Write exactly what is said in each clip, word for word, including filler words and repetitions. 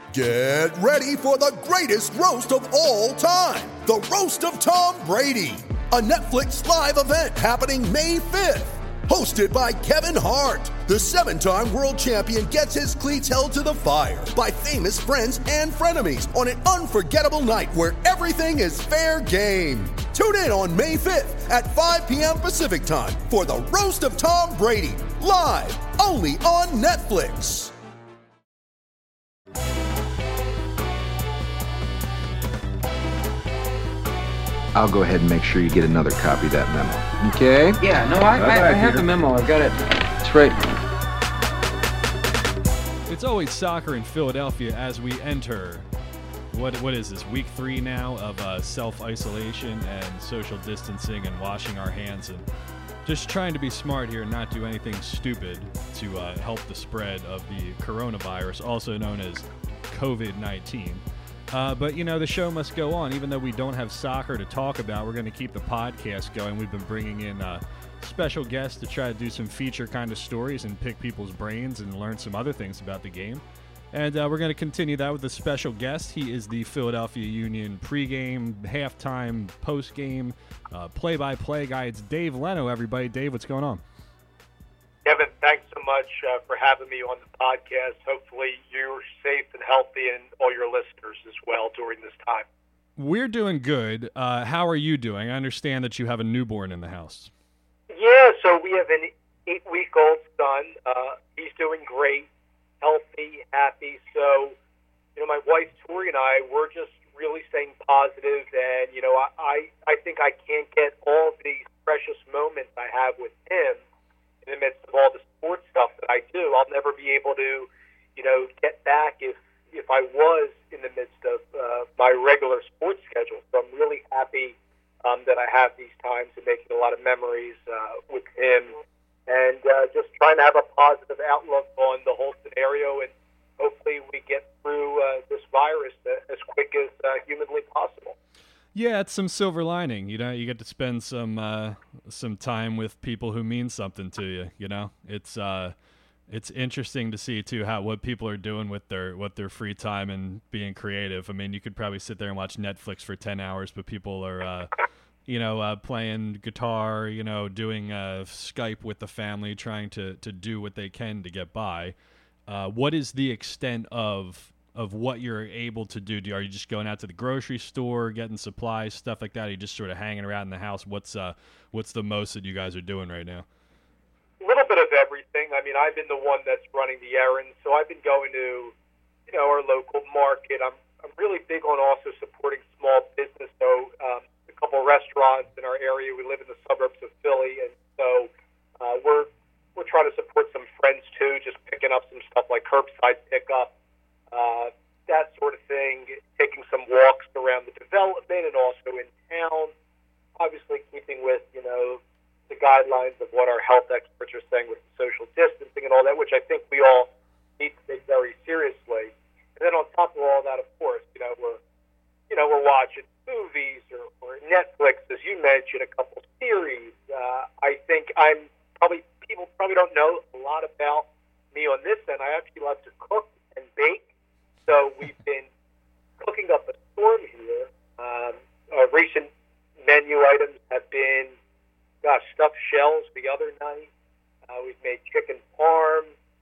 Get ready for the greatest roast of all time, the Roast of Tom Brady, a Netflix live event happening May fifth. Hosted by Kevin Hart, the seven-time world champion gets his cleats held to the fire by famous friends and frenemies on an unforgettable night where everything is fair game. Tune in on May fifth at five p.m. Pacific time for the Roast of Tom Brady, live only on Netflix. I'll go ahead and make sure you get another copy of that memo. Okay? Yeah, no, I, I, I have the memo. I've got it. It's right. It's always soccer in Philadelphia as we enter, what what is this, week three now of uh, self-isolation and social distancing and washing our hands and just trying to be smart here and not do anything stupid to uh, help the spread of the coronavirus, also known as covid nineteen. Uh, but, you know, the show must go on. Even though we don't have soccer to talk about, we're going to keep the podcast going. We've been bringing in uh, special guests to try to do some feature kind of stories and pick people's brains and learn some other things about the game. And uh, we're going to continue that with a special guest. He is the Philadelphia Union pregame, halftime, postgame, uh, play-by-play guy. It's Dave Leno, everybody. Dave, what's going on? Kevin, thanks so much uh, for having me on the podcast. Hopefully you're safe and healthy and all your listeners as well during this time. We're doing good. Uh, how are you doing? I understand that you have a newborn in the house. Yeah, so we have an eight-week-old son. Uh, he's doing great, healthy, happy. So, you know, my wife, Tori, and I, we're just really staying positive. And, you know, I, I, I think I can't get all these precious moments I have with him in the midst of all the sports stuff that I do. I'll never be able to, you know, get back if if I was in the midst of uh, my regular sports schedule. So I'm really happy um, that I have these times and making a lot of memories uh, with him and uh, just trying to have a positive outlook on the whole scenario, and hopefully we get through uh, this virus as quick as uh, humanly possible. Yeah, it's some silver lining. You know, you get to spend some uh, some time with people who mean something to you. You know, it's uh, it's interesting to see too how what people are doing with their with their free time and being creative. I mean, you could probably sit there and watch Netflix for ten hours, but people are, uh, you know, uh, playing guitar. You know, doing uh, Skype with the family, trying to to do what they can to get by. Uh, what is the extent of of what you're able to do? Are you just going out to the grocery store, getting supplies, stuff like that? Are you just sort of hanging around in the house? What's uh, what's the most that you guys are doing right now? A little bit of everything. I mean, I've been the one that's running the errands, so I've been going to, you know, our local market. I'm I'm really big on also supporting small business. So um, a couple of restaurants in our area. We live in the suburbs of Philly, and so uh, we're we're trying to support some friends too, just picking up some stuff like curbside pickup. Uh, that sort of thing, taking some walks around the development and also in town, obviously keeping with, you know, the guidelines of what our health experts are saying with the social distancing and all that, which I think we all need to take very seriously. And then on top of all that, of course, you know, we're, you know, we're watching movies or, or Netflix, as you mentioned, a couple series. Uh, I think I'm probably, people probably don't know a lot about me on this end. I actually love to cook and bake. So we've been cooking up a storm here. Um, our recent menu items have been, gosh, stuffed shells the other night. Uh, we've made chicken parm.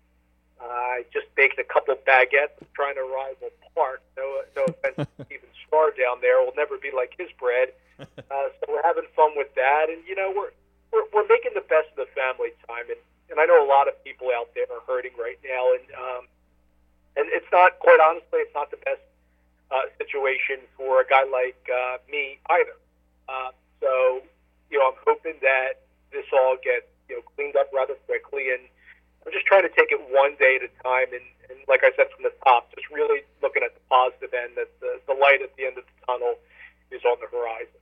Uh, I just baked a couple baguettes trying to rival Park. No, no offense to Steven Starr down there. Will never be like his bread. Uh, so we're having fun with that. And, you know, we're, we're, we're making the best of the family time. And, and I know a lot of people out there are hurting right now. And, um, And it's not, quite honestly, it's not the best uh, situation for a guy like uh, me either. Uh, so, you know, I'm hoping that this all gets, you know, cleaned up rather quickly. And I'm just trying to take it one day at a time. And, and like I said from the top, just really looking at the positive end, that the, the light at the end of the tunnel is on the horizon.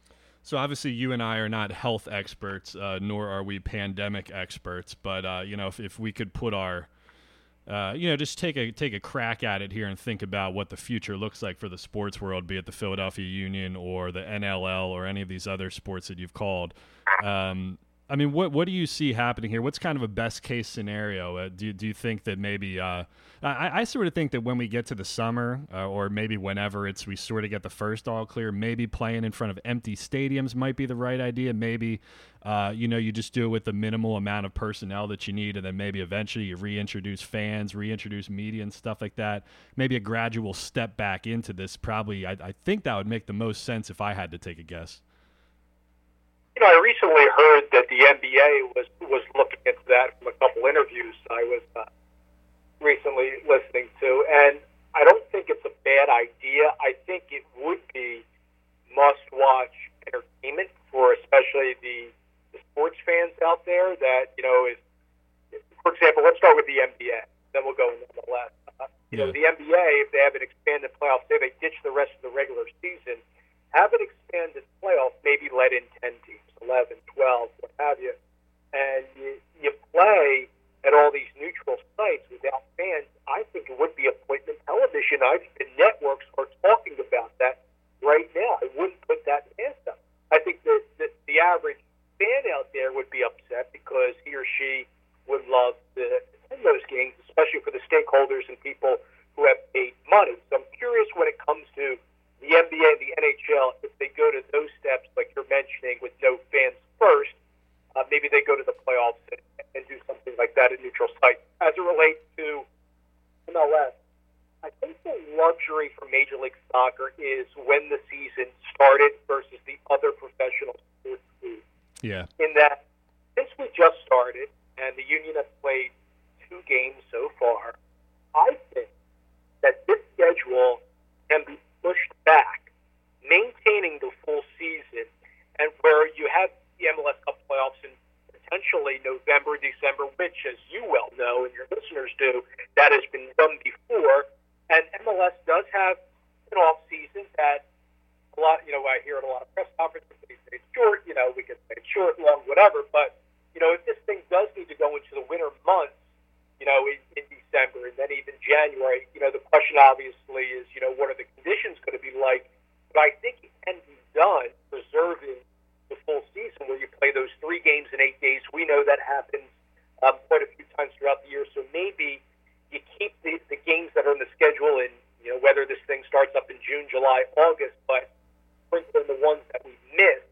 So obviously you and I are not health experts, uh, nor are we pandemic experts. But, uh, you know, if, if we could put our Uh, you know, just take a take a crack at it here and think about what the future looks like for the sports world, be it the Philadelphia Union or the N L L or any of these other sports that you've called. Um, I mean, what what do you see happening here? What's kind of a best case scenario? Uh, do do you think that maybe uh, I, I sort of think that when we get to the summer, uh, or maybe whenever it's we sort of get the first all clear, maybe playing in front of empty stadiums might be the right idea. Maybe uh, you know you just do it with the minimal amount of personnel that you need, and then maybe eventually you reintroduce fans, reintroduce media and stuff like that. Maybe a gradual step back into this. Probably, I, I think that would make the most sense if I had to take a guess. You know, I recently heard that the N B A was was looking into that from a couple interviews I was uh, recently listening to, and I don't think it's a bad idea. I think it would be must-watch entertainment for especially the, the sports fans out there. That you know, is for example, let's start with the N B A, then we'll go into M L S. Uh, you know, the N B A, if they have an expanded playoff, say they ditch the rest of the regular season, have an expanded playoff, maybe let in ten teams, eleven, twelve, what have you, and you, you play at all these neutral sites without fans. I think it would be appointment television. I think the networks are talking about that right now. I wouldn't put that past them. I think that the, the average fan out there would be upset because he or she would love to attend those games, especially for the stakeholders and people who have paid money. So I'm curious when it comes to the N B A and the N H L, if they go to those steps like you're mentioning with no fans first, uh, maybe they go to the playoffs and, and do something like that at neutral site. As it relates to M L S, I think the luxury for Major League Soccer is when the season started versus the other professional sports leagues. Yeah. In that, since we just started and the union has played two games so far, I think that this schedule can be pushed back, maintaining the full season, and where you have the M L S Cup playoffs in potentially November, December, which, as you well know and your listeners do, that has been done before. And M L S does have an off season that a lot, you know, I hear at a lot of press conferences, they say it's short, you know, we can say it's short, long, whatever. But, you know, if this thing does need to go into the winter months, you know, in, in December and then even January, you know, the question obviously is, you know, what are the conditions going to be like? But I think it can be done preserving the full season where you play those three games in eight days. We know that happens um, quite a few times throughout the year. So maybe you keep the, the games that are in the schedule and, you know, whether this thing starts up in June, July, August, but sprinkle in the ones that we missed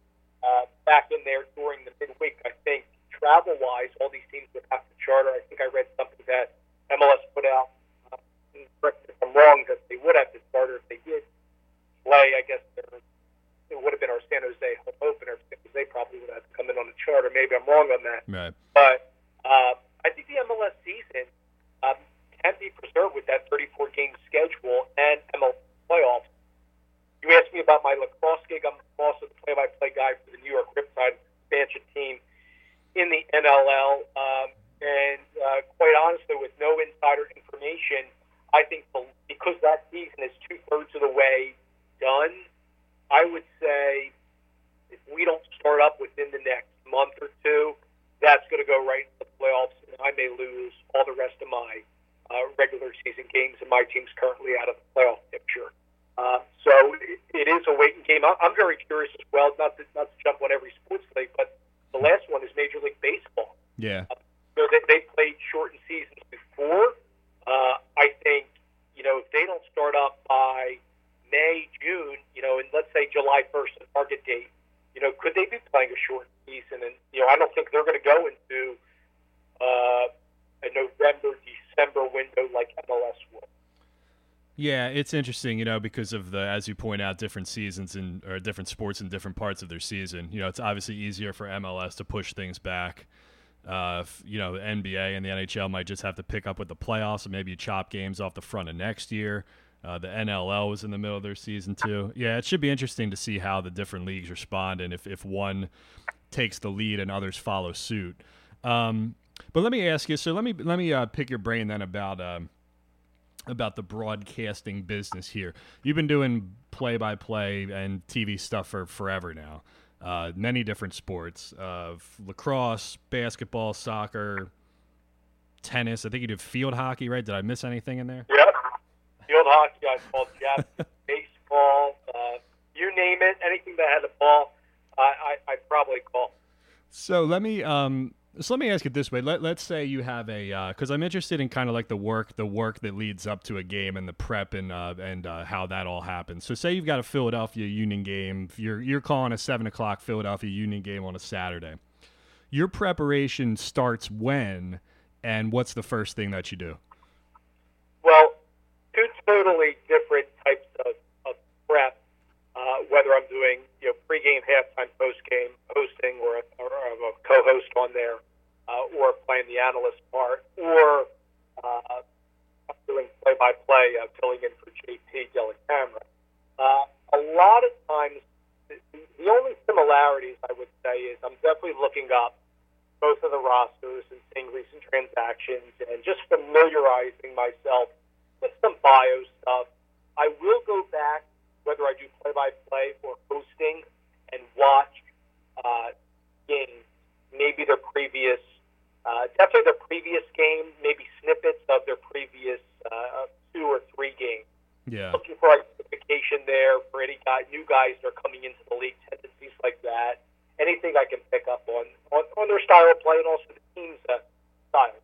uh, back in there during the midweek. I think travel-wise, all these teams would have to charter. I think I read something that M L S put out, uh, correct me if I'm wrong, that they would have to charter if they did play. I guess there, it would have been our San Jose home opener because they probably would have to come in on a charter. Maybe I'm wrong on that. Right. But uh, I think the M L S season um, can be preserved with that thirty-four game schedule and M L S playoffs. You asked me about my lacrosse gig. I'm also the play-by-play guy for the New York Riptide expansion team in the N L L, um, and uh, quite honestly, with no insider information, I think the, because that season is two-thirds of the way done, I would say if we don't start up within the next month or two, that's going to go right into the playoffs, and I may lose all the rest of my uh, regular season games, and my team's currently out of the playoff picture. Uh, so it, it is a waiting game. I'm very curious as well, not to, not to jump on every sports league, but the last one is Major League Baseball. Yeah. Uh, so they, they played shortened seasons before. Uh, I think, you know, if they don't start up by May, June, you know, and let's say July first, the target date, you know, could they be playing a short season? And, you know, I don't think they're going to go into uh, a November, December window like M L S will. Yeah, it's interesting, you know, because of the, as you point out, different seasons and or different sports in different parts of their season. You know, it's obviously easier for M L S to push things back. Uh, you know, the N B A and the N H L might just have to pick up with the playoffs, and maybe you chop games off the front of next year. Uh, the N L L was in the middle of their season too. Yeah, it should be interesting to see how the different leagues respond and if, if one takes the lead and others follow suit. Um, but let me ask you. So let me let me uh, pick your brain then about. Um, about the broadcasting business here. You've been doing play-by-play and T V stuff for forever now. Uh, many different sports of uh, lacrosse, basketball, soccer, tennis. I think you did field hockey, right? Did I miss anything in there? Yep. Field hockey, I called Japanese baseball, uh, you name it, anything that had a ball, I, I, I probably call. So let me um so let me ask it this way. Let let's say you have a because I'm interested in kind of like the work the work that leads up to a game and the prep and uh, and uh, how that all happens. So say you've got a Philadelphia Union game. You're you're calling a seven o'clock Philadelphia Union game on a Saturday. Your preparation starts when, and what's the first thing that you do? Well, two totally different types of, of prep. Uh, whether I'm doing, you know, pregame, halftime, postgame hosting, or a, or a co-host on there, uh, or playing the analyst part, or uh, doing play-by-play, uh, filling in for J P Delacamera. Uh, a lot of times, the, the only similarities I would say is I'm definitely looking up both of the rosters and seeing recent transactions and just familiarizing myself with some bio stuff. I will go back, whether I do play-by-play or hosting, and watch uh, games, maybe their previous, uh, definitely their previous game, maybe snippets of their previous uh, two or three games. Yeah. Looking for identification there for any guy, new guys that are coming into the league, tendencies like that. Anything I can pick up on, on, on their style of play and also the team's uh, style.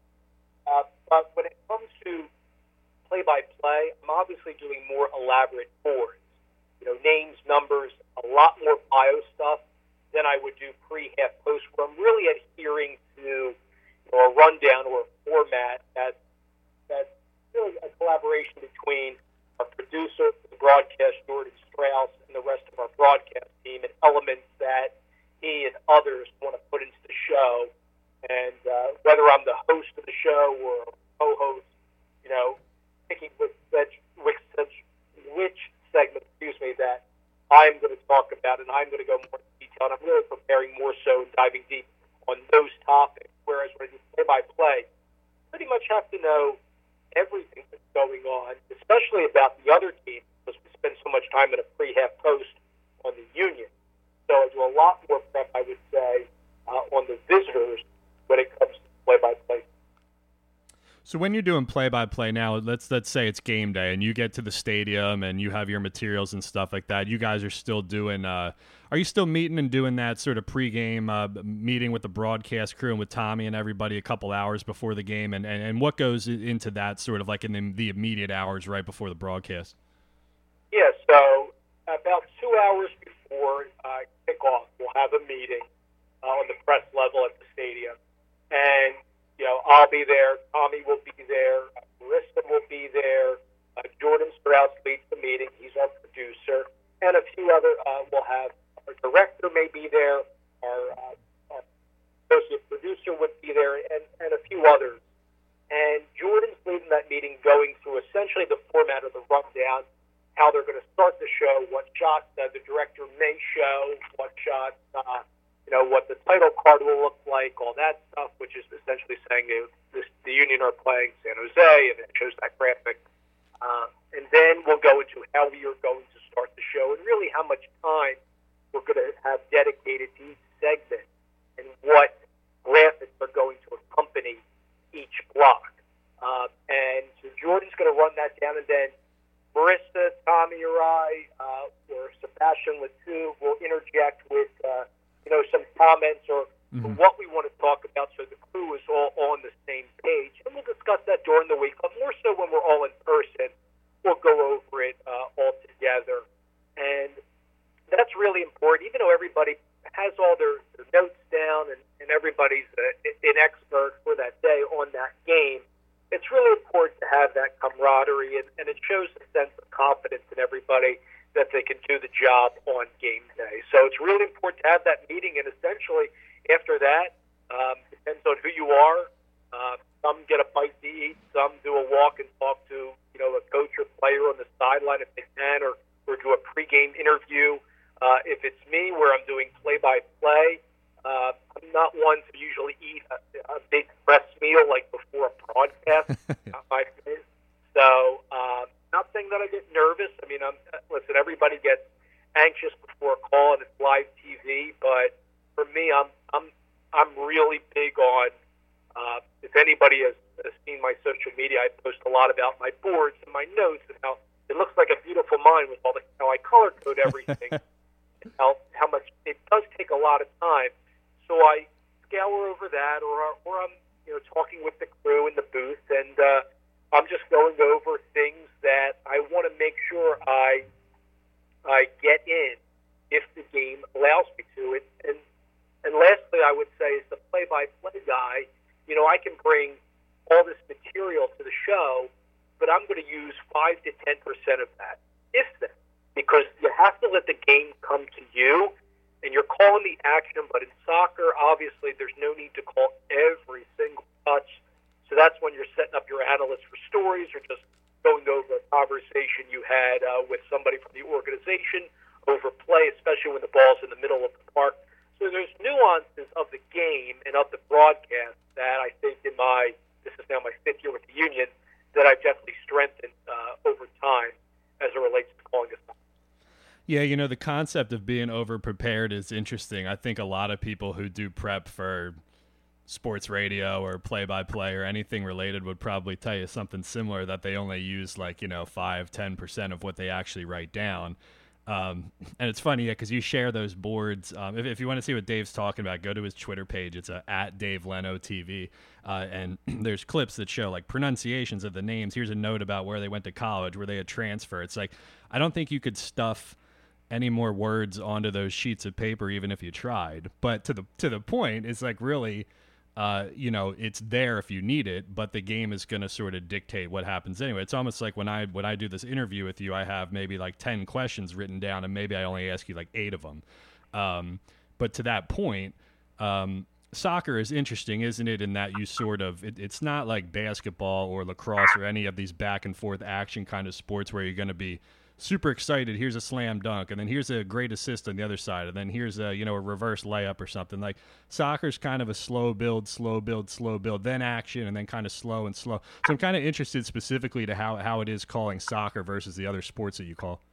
Uh, but when it comes to play-by-play, I'm obviously doing more elaborate boards. You know, names, numbers, a lot more bio stuff than I would do pre, half, post, where I'm really adhering to, you know, a rundown or a format that that's really a collaboration between our producer, the broadcast, Jordan Strauss, and the rest of our broadcast team, and elements that he and others want to put into the show. And uh, whether I'm the host of the show or co-host, you know, picking which, which, which segment, excuse me, that I'm going to talk about, and I'm going to go more into detail, and I'm really preparing more so and diving deep on those topics. Whereas when I do play-by-play, pretty much have to know everything that's going on, especially about the other team, because we spend so much time in a pre, half, post on the Union. So I do a lot more prep, I would say, uh, on the visitors when it comes to play-by-play. So when you're doing play-by-play now, let's let's say it's game day and you get to the stadium and you have your materials and stuff like that. You guys are still doing. Uh, are you still meeting and doing that sort of pregame uh, meeting with the broadcast crew and with Tommy and everybody a couple hours before the game? And, and, and what goes into that sort of like in the, the immediate hours right before the broadcast? Yeah. So about two hours before uh, kickoff, we'll have a meeting uh, on the press level at the stadium, and you know, I'll be there, Tommy will be there, Marissa will be there, uh, Jordan Strauss leads the meeting, he's our producer, and a few other, uh, we'll have, our director may be there, our, uh, our associate producer would be there, and, and a few others. And Jordan's leading that meeting, going through essentially the format of the rundown, how they're going to start the show, what shots uh, the director may show, what shots, uh, you know, what the title card will look like, all that stuff, which is essentially saying you know, this, the Union are playing San Jose, and it shows that graphic. Um, and then we'll go into how we are going to start the show and really how much time we're going to have dedicated to each segment and what graphics are going to accompany each block. Uh, and so Jordan's going to run that down, and then Marissa, Tommy, or I, uh, or Sebastian Latou will interject with uh, you know, some comments or mm-hmm. what we want to talk about so the crew is all on the same page. And we'll discuss that during the week, but more so when we're all in person, we'll go over it uh, all together. And that's really important, even though everybody has all their, their notes down and, and everybody's a, an expert for that day on that game. It's really important to have that camaraderie, and, and it shows a sense of confidence in everybody that they can do the job on game day. So it's really important to have that meeting, and essentially after that, um, depends on who you are. Uh, some get a bite to eat, some do a walk and talk to, you know, a coach or player on the sideline if they can, or, or do a pregame interview. Uh, if it's me, where I'm doing play-by-play, uh, I'm not one to usually eat a, a big press meal like before a broadcast. Not my thing. So, um, not saying that I get nervous. I mean, I'm, listen, everybody gets anxious before a call and it's live T V, but for me, I'm I'm I'm really big on. Uh, if anybody has, has seen my social media, I post a lot about my boards and my notes and how it looks like a beautiful mind with all the how I color code everything. and how how much it does take a lot of time. so I scour over that, or or I'm you know talking with the crew in the booth, and uh, I'm just going over things that I want to make sure I I get in if the game allows me to. It and and lastly, I would say, as the play-by-play guy, you know, I can bring all this material to the show, but I'm going to use five to ten percent of that, if that, because you have to let the game come to you, and you're calling the action. But in soccer, obviously, there's no need to call every single touch. So that's when you're setting up your analysts for stories, or just going over a conversation you had uh, with somebody from the organization over play, especially when the ball's in the middle of the park. So there's nuances of the game and of the broadcast that I think in my, this is now my fifth year with the Union, that I've definitely strengthened uh, over time as it relates to calling a soccer. Yeah, you know, the concept of being over-prepared is interesting. I think a lot of people who do prep for sports radio or play-by-play or anything related would probably tell you something similar, that they only use like, you know, five, ten percent of what they actually write down. Um, and it's funny, yeah, because you share those boards. Um, if, if you want to see what Dave's talking about, go to his Twitter page. It's uh, at Dave Leno T V. Uh, and there's clips that show like pronunciations of the names. Here's a note about where they went to college, where they had transfer. It's like, I don't think you could stuff any more words onto those sheets of paper, even if you tried. But to the to the point, it's like really, uh, you know, it's there if you need it, but the game is going to sort of dictate what happens anyway. It's almost like when I when I do this interview with you, I have maybe like ten questions written down, and maybe I only ask you like eight of them. Um, but to that point, um, soccer is interesting, isn't it, in that you sort of, it, it's not like basketball or lacrosse or any of these back and forth action kind of sports where you're going to be super excited, here's a slam dunk, and then here's a great assist on the other side, and then here's a, you know, a reverse layup or something. Like, soccer's kind of a slow build, slow build, slow build, then action, and then kind of slow and slow. So I'm kind of interested specifically to how, how it is calling soccer versus the other sports that you call.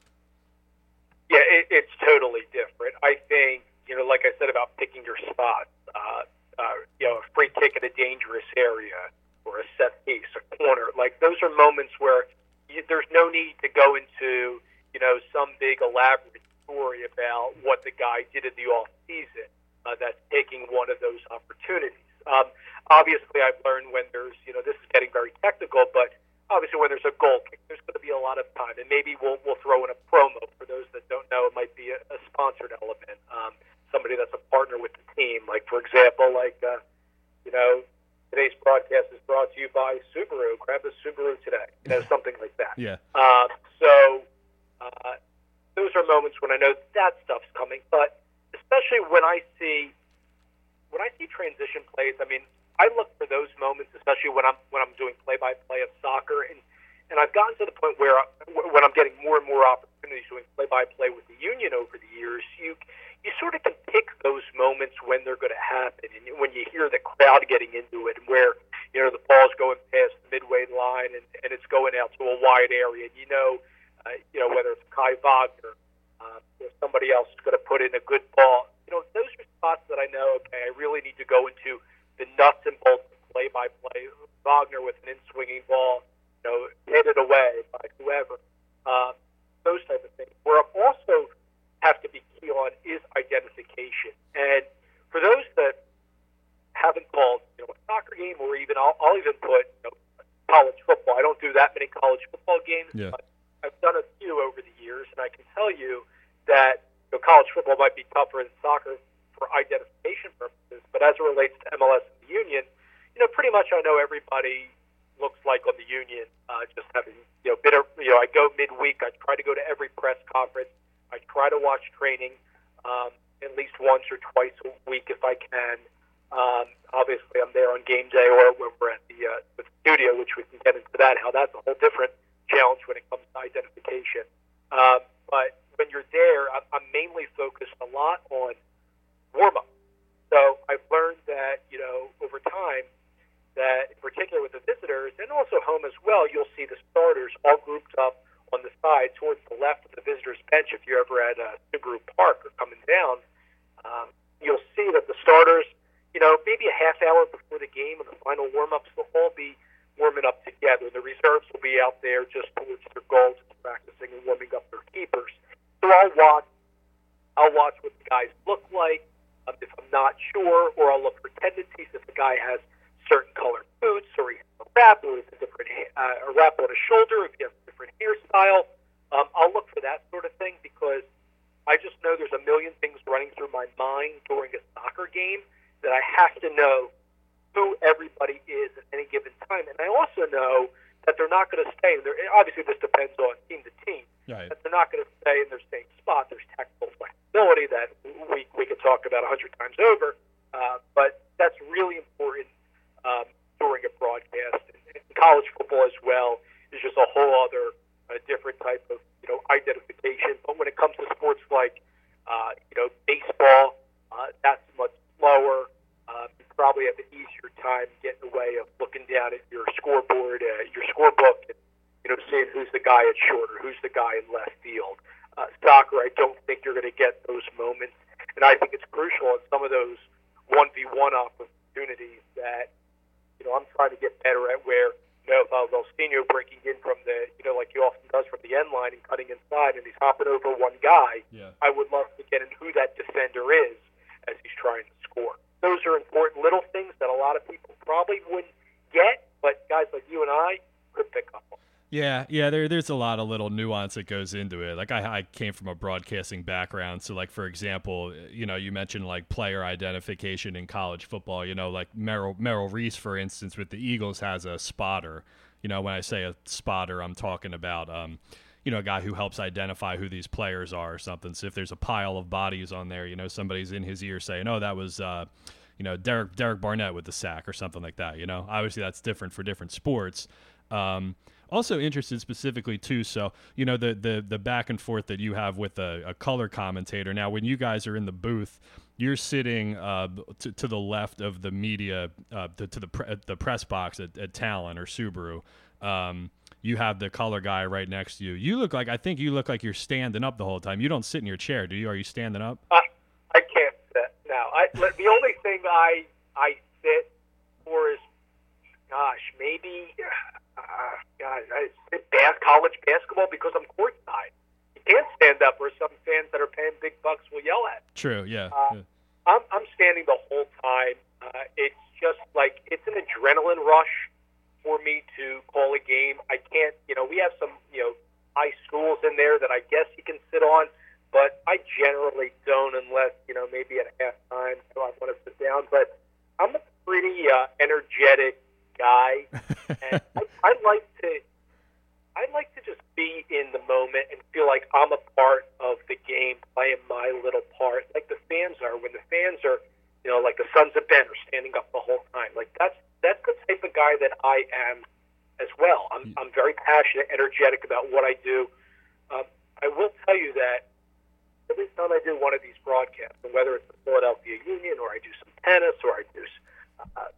Yeah, it, it's totally different. I think, you know, like I said about picking your spot, uh, uh, you know, a free kick in a dangerous area or a set piece, a corner, like those are moments where you, there's no need to go into, you know, some big elaborate story about what the guy did in the off season uh, that's taking one of those opportunities. Um, obviously, I've learned when there's, you know, this is getting very technical, but obviously when there's a goal kick, there's going to be a lot of time, and maybe we'll we'll throw in a promo. For those that don't know, it might be a, a sponsored element, um, somebody that's a partner with the team. Like, for example, like, uh, you know, today's broadcast is brought to you by Subaru. Grab a Subaru today. You know, something like that. Yeah. Uh, so uh, those are moments when I know that stuff's coming. But especially when I see when I see transition plays, I mean, I look for those moments, especially when I'm when I'm doing play-by-play of soccer, and and I've gotten to the point where I, when I'm getting more and more opportunities doing play-by-play with the Union over the years, you you sort of can pick those moments when they're going to happen, and when you hear the crowd getting into it, and where, you know, the ball's going past the midway line and, and it's going out to a wide area, and you know, uh, you know, whether it's Kai Wagner uh, or somebody else is going to put in a good ball. You know, those are spots that I know, okay, I really need to go into the nuts and bolts of play-by-play. Wagner with an in-swinging ball, you know, headed away by whoever. Uh, those type of things. Where I'm also have to be key on is identification. And for those that haven't called, you know, a soccer game, or even I'll, I'll even put, you know, college football. I don't do that many college football games, yeah. but I've done a few over the years, and I can tell you that, you know, college football might be tougher than soccer for identification purposes, but as it relates to M L S and the Union, you know, pretty much I know everybody looks like on the Union. Uh, just having, you know, been a, you know, I go midweek. I try to go to every press conference. I try to watch training um, at least once or twice a week if I can. Um, obviously, I'm there on game day or when we're at the, uh, the studio, which we can get into that, how that's a whole different challenge when it comes to identification. Um, but when you're there, I'm, I'm mainly focused a lot on warm-up. So I've learned that, you know, over time, that in particular with the visitors, and also home as well, you'll see the starters all grouped up on the side towards the left of the visitors' bench. If you're ever at uh, Subaru Park or coming down, um, you'll see that the starters, you know, maybe a half hour before the game and the final warm-ups will all be warming up together. The reserves will be out there just towards their goals, practicing and warming up their keepers. So I'll watch, I'll watch what the guys look like. um, if I'm not sure, or I'll look for tendencies if the guy has certain colored boots, or he has a wrap, or he has a different uh, a wrap on his shoulder, if he has a different hairstyle. Um, I'll look for that sort of thing because I just know there's a million things running through my mind during a soccer game that I have to know who everybody is at any given time. And I also know that they're not going to stay in their, obviously this depends on team to team, right. That they're not going to stay in their same spot. There's tactical flexibility that we, we could talk about a hundred times over, uh, but that's really important um, during a broadcast. And, and college football as well is just a whole other a different type of, you know, identification. But when it comes to sports like, uh, you know, baseball, uh, that's much slower. Uh, you probably have an easier time getting away of looking down at your scoreboard, uh, your scorebook, and, you know, seeing who's the guy at short or who's the guy in left field. Uh, soccer, I don't think you're going to get those moments. And I think it's crucial in some of those one v one opportunities that, you know, I'm trying to get better at where, you know, uh, Valstino breaking in from the, you know, like he often does from the end line and cutting inside, and he's hopping over one guy. Yeah. I would love to get in who that defender is as he's trying to score. Those are important little things that a lot of people probably wouldn't get, but guys like you and I could pick up on. Yeah, yeah, there, there's a lot of little nuance that goes into it. Like, I, I came from a broadcasting background, so, like, for example, you know, you mentioned, like, player identification in college football. You know, like, Merrill, Merrill Reese, for instance, with the Eagles has a spotter. You know, when I say a spotter, I'm talking about, um, you know, a guy who helps identify who these players are or something. So if there's a pile of bodies on there, you know, somebody's in his ear saying, oh, that was, uh, you know, Derek, Derek Barnett with the sack or something like that, you know. Obviously, that's different for different sports. Um Also interested specifically too, so you know the the the back and forth that you have with a, a color commentator. Now, when you guys are in the booth, you're sitting uh, to, to the left of the media, uh, to, to the pre- the press box at, at Talon or Subaru. Um, you have the color guy right next to you. You look like I think you look like you're standing up the whole time. You don't sit in your chair, do you? Are you standing up? Uh, I can't sit now. I, the only thing I I sit for is, gosh, maybe. Uh, God, I bas- college basketball because I'm courtside. You can't stand up, or some fans that are paying big bucks will yell at me. True, yeah. Uh, yeah. I'm I'm standing the whole time. Uh, it's just like it's an adrenaline rush for me to call a game. I can't, you know, we have some, you know, high schools in there that I guess you can sit on, but I generally don't unless, you know, maybe at halftime, so I want to sit down. But I'm a pretty uh, energetic guy, and I, I like to I like to just be in the moment and feel like I'm a part of the game, playing my little part, like the fans are. When the fans are, you know, like the Sons of Ben are standing up the whole time. Like that's that's the type of guy that I am as well. I'm I'm very passionate, energetic about what I do. Um, I will tell you that every time I do one of these broadcasts, and whether it's the Philadelphia Union or I do some tennis or I do uh,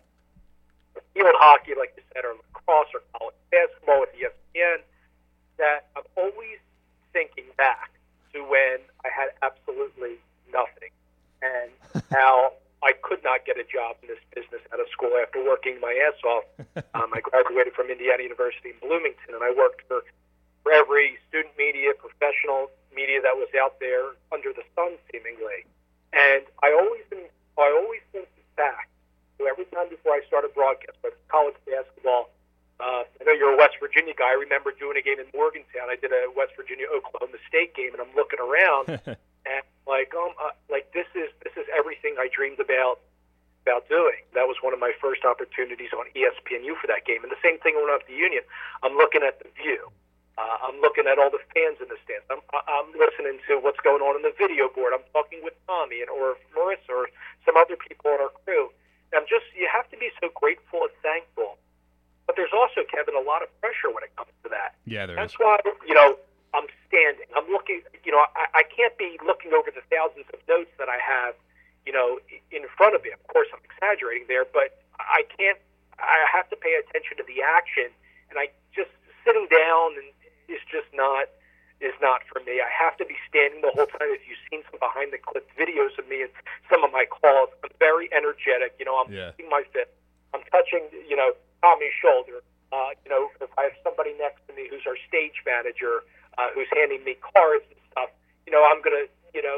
field hockey, like you said, or lacrosse or college basketball with E S P N, that I'm always thinking back to when I had absolutely nothing and how I could not get a job in this business out of school after working my ass off. Um, I graduated from Indiana University in Bloomington, and I worked for, for every student media, professional media that was out there under the sun, seemingly. And I always, I always think back. So every time before I started broadcast, whether it's college basketball, uh, I know you're a West Virginia guy. I remember doing a game in Morgantown. I did a West Virginia Oklahoma State game, and I'm looking around and like, um, uh, like this is this is everything I dreamed about about doing. That was one of my first opportunities on E S P N U for that game. And the same thing when I went up to Union. I'm looking at the view. Uh, I'm looking at all the fans in the stands. I'm I'm listening to what's going on in the video board. I'm talking with Tommy and or Marissa or some other people on our crew. I'm just, you have to be so grateful and thankful. But there's also, Kevin, a lot of pressure when it comes to that. Yeah, there That's is. why, you know, I'm standing. I'm looking, you know, I, I can't be looking over the thousands of notes that I have, you know, in front of me. Of course, I'm exaggerating there, but I can't, I have to pay attention to the action. And I just, sitting down and is just not, is not for me. I have to be standing the whole time. If you've seen some behind-the-clip videos of me and some of my calls, I'm very energetic. You know, I'm Yeah. touching my fist. I'm touching, you know, Tommy's shoulder. Uh, you know, if I have somebody next to me who's our stage manager, uh, who's handing me cards and stuff, you know, I'm going to, you know,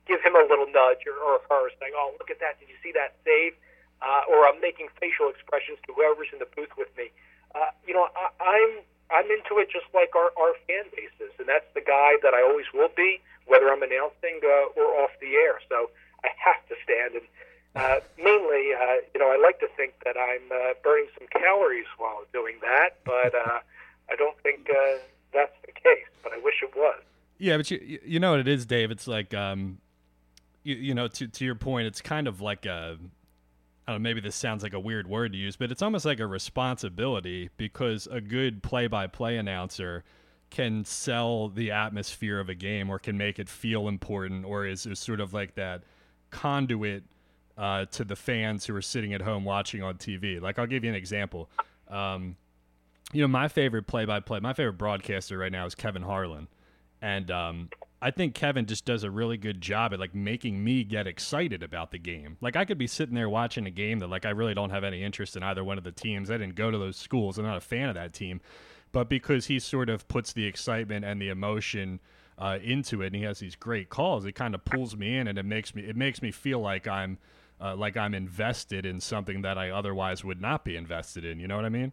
give him a little nudge or, or her, saying, "Oh, look at that! Did you see that save?" Uh, or I'm making facial expressions to whoever's in the booth with me. Uh, you know, I, I'm I'm into it just like our, our fan base is, and that's the guy that I always will be, whether I'm announcing uh, or off the air. So I have to stand, and uh, mainly, uh, you know, I like to think that I'm uh, burning some calories while doing that, but uh, I don't think uh, that's the case. But I wish it was. Yeah, but you you know what it is, Dave. It's like um, you you know to to your point, it's kind of like a. I don't know, maybe this sounds like a weird word to use, but it's almost like a responsibility, because a good play-by-play announcer can sell the atmosphere of a game or can make it feel important, or is, is sort of like that conduit uh, to the fans who are sitting at home watching on T V. Like, I'll give you an example. Um, you know, my favorite play-by-play, my favorite broadcaster right now is Kevin Harlan. And um, I think Kevin just does a really good job at like making me get excited about the game. Like, I could be sitting there watching a game that like I really don't have any interest in either one of the teams. I didn't go to those schools. I'm not a fan of that team. But because he sort of puts the excitement and the emotion uh, into it, and he has these great calls, it kind of pulls me in, and it makes me it makes me feel like I'm uh, like I'm invested in something that I otherwise would not be invested in. You know what I mean?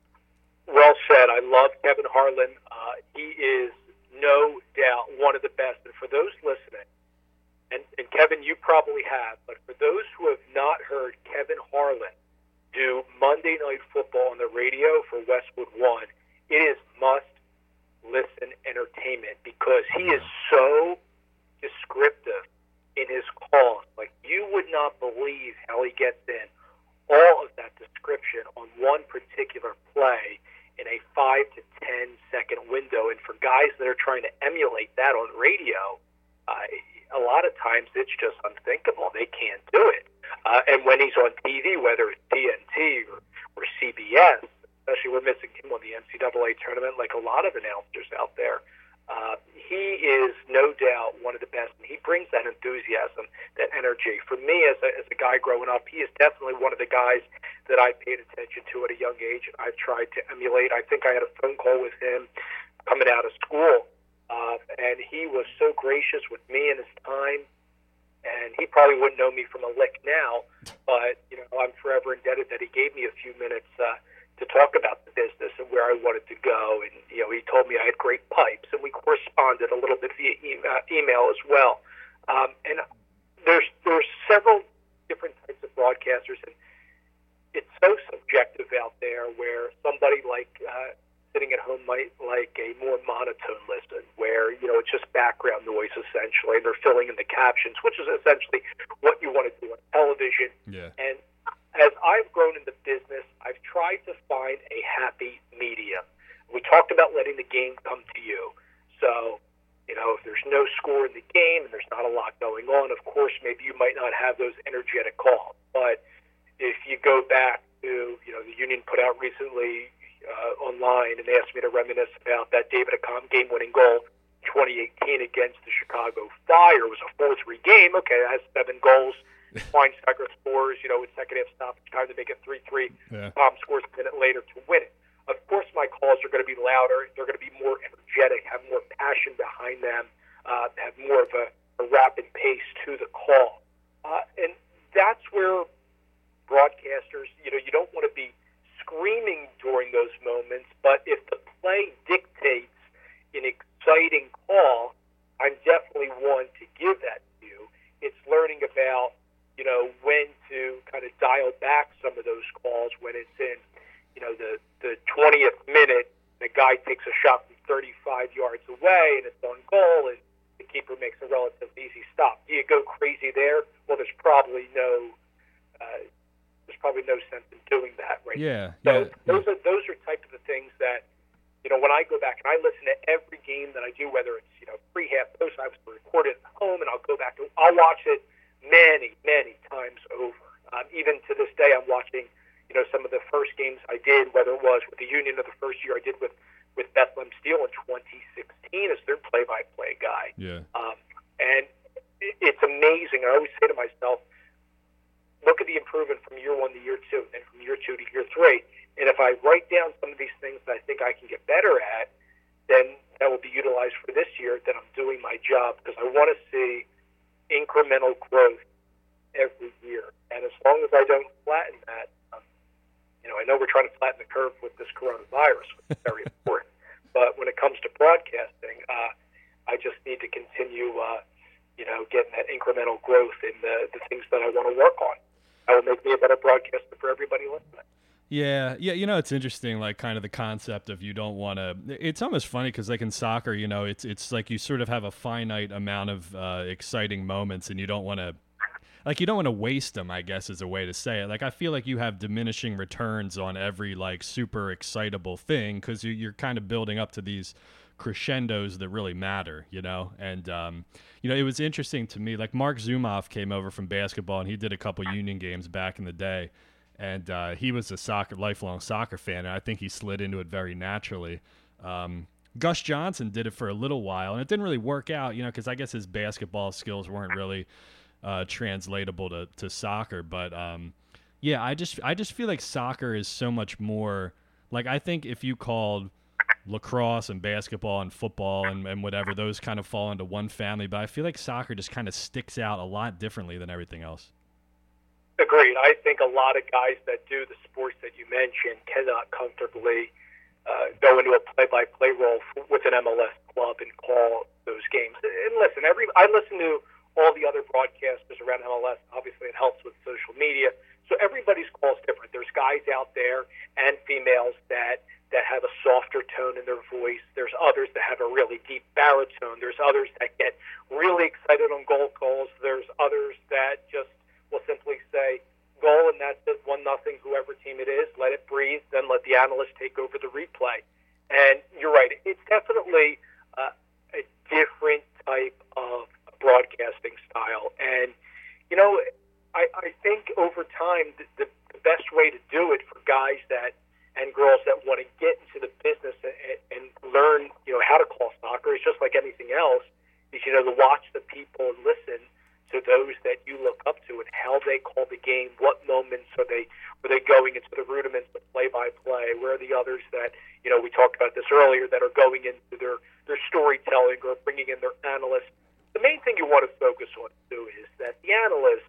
Well said. I love Kevin Harlan. Uh, he is no doubt one of the best. And for those listening, and, and Kevin, you probably have, but for those who have not heard Kevin Harlan do Monday Night Football on the radio for Westwood One, it is must-listen entertainment, because he is so descriptive in his calls. Like, you would not believe how he gets in all of that description on one particular play in a five to ten second window. And for guys that are trying to emulate that on radio, uh, a lot of times it's just unthinkable. They can't do it. Uh, and when he's on T V, whether it's T N T or, or C B S, especially we're missing him on the N C double A tournament, like a lot of announcers out there, uh, he is no doubt one of the best. And he brings that enthusiasm, that energy. For me, as a, as a guy growing up, he is definitely one of the guys that I paid attention to at a young age, and I've tried to emulate. I think I had a phone call with him coming out of school, uh, and he was so gracious with me and his time, and he probably wouldn't know me from a lick now, but you know, I'm forever indebted that he gave me a few minutes uh, to talk about the business and where I wanted to go. And you know, he told me I had great pipes, and we corresponded a little bit via e- uh, email as well. Um, and there's there's several different types of broadcasters, and it's so subjective out there, where somebody like uh, sitting at home might like a more monotone listen, where, you know, it's just background noise essentially, and they're filling in the captions, which is essentially what you want to do on television. Yeah. And as I've grown in the business, I've tried to find a happy medium. We talked about letting the game come to you. So, you know, if there's no score in the game and there's not a lot going on, of course, maybe you might not have those energetic calls. But if you go back to, you know, the Union put out recently uh, online and asked me to reminisce about that David Accam game-winning goal in twenty eighteen against the Chicago Fire. It was a four three game. Okay, that has seven goals. Schweinsteiger scores, you know, with second half stoppage time to make it three three. Yeah. Tom scores a minute later to win it. Of course, my calls are going to be louder. They're going to be more energetic, have more passion behind them, uh, have more of a, a rapid pace to the call. Uh, and that's where broadcasters, you know, you don't want to be screaming during those moments, but if the play dictates an exciting call, I'm definitely one to give that to you. It's learning about, you know, when to kind of dial back some of those calls when it's in, you know, the, the twentieth minute, the guy takes a shot from thirty-five yards away and it's on goal, and the keeper makes a relatively easy stop. Do you go crazy there? Well, there's probably no uh, there's probably no sense in doing that right Yeah. now. So yeah. those are those are types of the things that, you know, when I go back and I listen to every game that I do, whether it's, you know, pre-half, post, I was recorded at home, and I'll go back and I'll watch it many, many times over. Um, even to this day, I'm watching, you know, some of the first games I did, whether it was with the Union or the first year I did with, with Bethlehem Steel in twenty sixteen as their play-by-play guy. Yeah. Um, and it, it's amazing. I always say to myself, look at the improvement from year one to year two, and from year two to year three. And if I write down some of these things that I think I can get better at, then that will be utilized for this year, then I'm doing my job, because I want to see increase incremental growth every year. And as long as I don't flatten that, um, you know, I know we're trying to flatten the curve with this coronavirus, which is very important. But when it comes to broadcasting, uh, I just need to continue, uh, you know, getting that incremental growth in the, the things that I want to work on. That will make me a better broadcaster for everybody listening. Yeah, yeah, you know, it's interesting, like, kind of the concept of you don't want to, it's almost funny because, like, in soccer, you know, it's it's like you sort of have a finite amount of uh, exciting moments, and you don't want to, like, you don't want to waste them, I guess is a way to say it. Like, I feel like you have diminishing returns on every, like, super excitable thing because you, you're kind of building up to these crescendos that really matter, you know? And, um, you know, it was interesting to me, like, Mark Zumoff came over from basketball, and he did a couple Union games back in the day. And uh, he was a soccer, lifelong soccer fan, and I think he slid into it very naturally. Um, Gus Johnson did it for a little while, and it didn't really work out, you know, because I guess his basketball skills weren't really uh, translatable to, to soccer. But um, yeah, I just I just feel like soccer is so much more. Like, I think if you called lacrosse and basketball and football and, and whatever, those kind of fall into one family. But I feel like soccer just kind of sticks out a lot differently than everything else. Agreed. I think a lot of guys that do the sports that you mentioned cannot comfortably uh, go into a play-by-play role with an M L S club and call those games. And listen, every I listen to all the other broadcasters around M L S. Obviously, it helps with social media. So everybody's call is different. There's guys out there and females that that have a softer tone in their voice. There's others that have a really deep baritone. There's others that get really excited on goal calls. There's others that just will simply say goal, and that's it, one nothing, whoever team it is, let it breathe, then let the analyst take over the replay. And you're right, it's definitely uh, a different type of broadcasting style. And, you know, I, I think over time, the, the, the best way to do it for guys that and girls that want to get into the business and, and learn, you know, how to call soccer is just like anything else, is, you know, to watch the people and listen to those that you look up to and how they call the game, what moments are they are they going into the rudiments of play-by-play, where are the others that, you know, we talked about this earlier, that are going into their, their storytelling or bringing in their analysts. The main thing you want to focus on, too, is that the analyst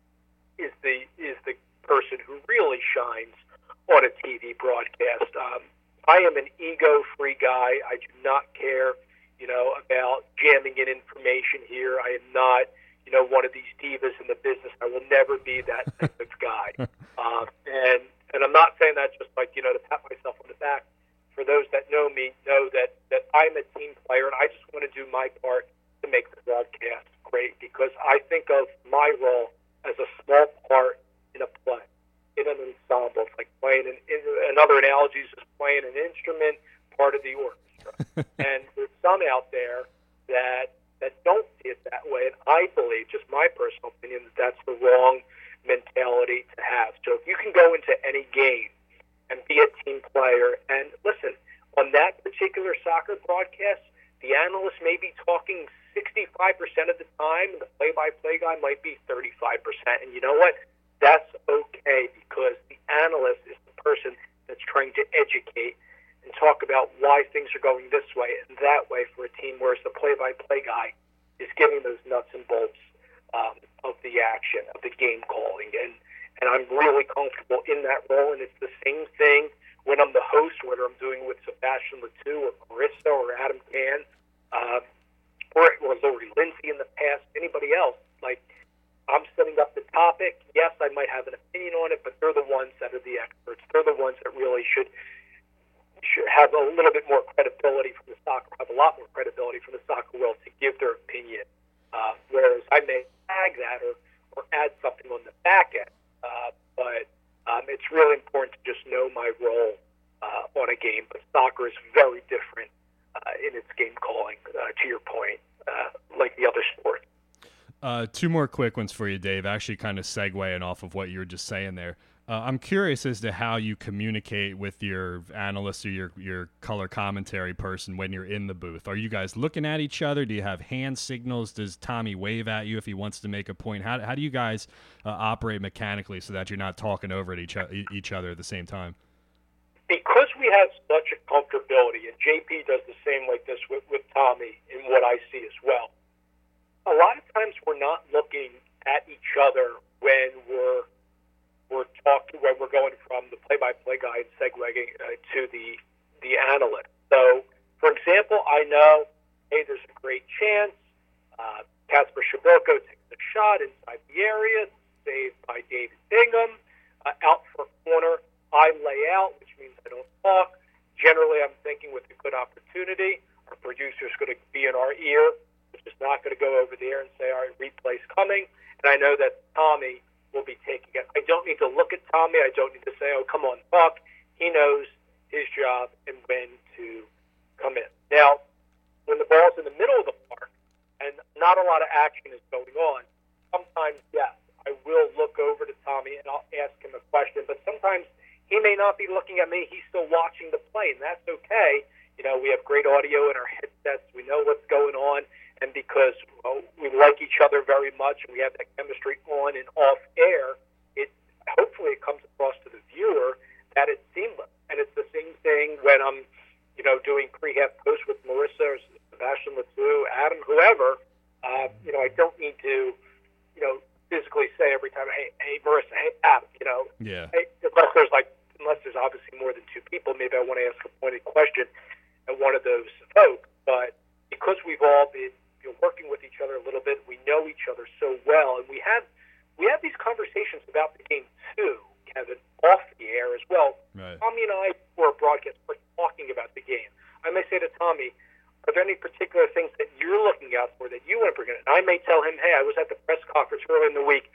is the is the person who really shines on a T V broadcast. Um, I am an ego-free guy. I do not care, you know, about jamming in information here. I am not, you know, one of these divas in the business. I will never be that type of guy. Um, and and I'm not saying that just like, you know, to pat myself on the back. For those that know me, know that, that I'm a team player, and I just want to do my part to make the broadcast great, because I think of my role as a small part in a play, in an ensemble. It's like playing, an, in, another analogy is just playing an instrument, part of the orchestra. And there's some out there that that don't see it that way, and I believe, just my personal opinion, that that's the wrong mentality to have. So if you can go into any game and be a team player, and listen, on that particular soccer broadcast, the analyst may be talking sixty-five percent of the time, and the play-by-play guy might be thirty-five percent, and you know what? That's okay, because the analyst is the person that's trying to educate and talk about why things are going this way and that way for a team, whereas the play-by-play guy is giving those nuts and bolts um, of the action, of the game calling. And, and I'm really comfortable in that role, and it's the same thing when I'm the host, whether I'm doing with Sebastian Letou or Marissa or Adam Cann, um, or, or Lori Lindsay in the past, anybody else. Like, I'm setting up the topic. Yes, I might have an opinion on it, but they're the ones that are the experts. They're the ones that really should should have a little bit more credibility from the soccer, have a lot more credibility from the soccer world to give their opinion. Uh, whereas I may tag that or, or add something on the back end. Uh, but um, it's really important to just know my role uh, on a game. But soccer is very different uh, in its game calling, uh, to your point, uh, like the other sports. Uh, two more quick ones for you, Dave, actually kind of segueing off of what you were just saying there. Uh, I'm curious as to how you communicate with your analyst or your, your color commentary person when you're in the booth. Are you guys looking at each other? Do you have hand signals? Does Tommy wave at you if he wants to make a point? How, how do you guys uh, operate mechanically so that you're not talking over at each, each other at the same time? Because we have such a comfortability, and J P does the same like this with, with Tommy in what I see as well, a lot of times we're not looking people, I know, hey, there's a great chance. Uh, Casper Shabilko takes a shot inside the area, saved by David Bingham. Uh, out for a corner, I lay out, which means I don't talk. Generally, I'm thinking with a good opportunity, our producer's going to be in our ear, which is not going to go over there and say, all right, replay's coming. And I know that Tommy will be taking it. I don't need to look at Tommy. I don't need to say, oh, come on, talk. He knows his job and when to come in. Now, when the ball's in the middle of the park and not a lot of action is going on, sometimes, yes, I will look over to Tommy and I'll ask him a question. But sometimes he may not be looking at me. He's still watching the play, and that's okay. You know, we have great audio in our headsets. We know what's going on. And because well, we like each other very much and we have that chemistry on and off air, it hopefully it comes across to the viewer that it's seamless. And it's the same thing when I'm, you know, doing pre-half post with Marissa or Sebastian Latou, Adam, whoever. Uh, you know, I don't need to, you know, physically say every time, hey, hey, Marissa, hey, Adam, you know. Yeah. Hey, unless there's like, unless there's obviously more than two people, maybe I want to ask a pointed question at one of those folks. But because we've all been you know, working with each other a little bit, we know each other so well, and we have we have these conversations about the game too, Kevin, off the air as well. Right. Tommy and I, for a broadcast, are talking about the game. I may say to Tommy, are there any particular things that you're looking out for that you want to bring in? And I may tell him, hey, I was at the press conference earlier in the week.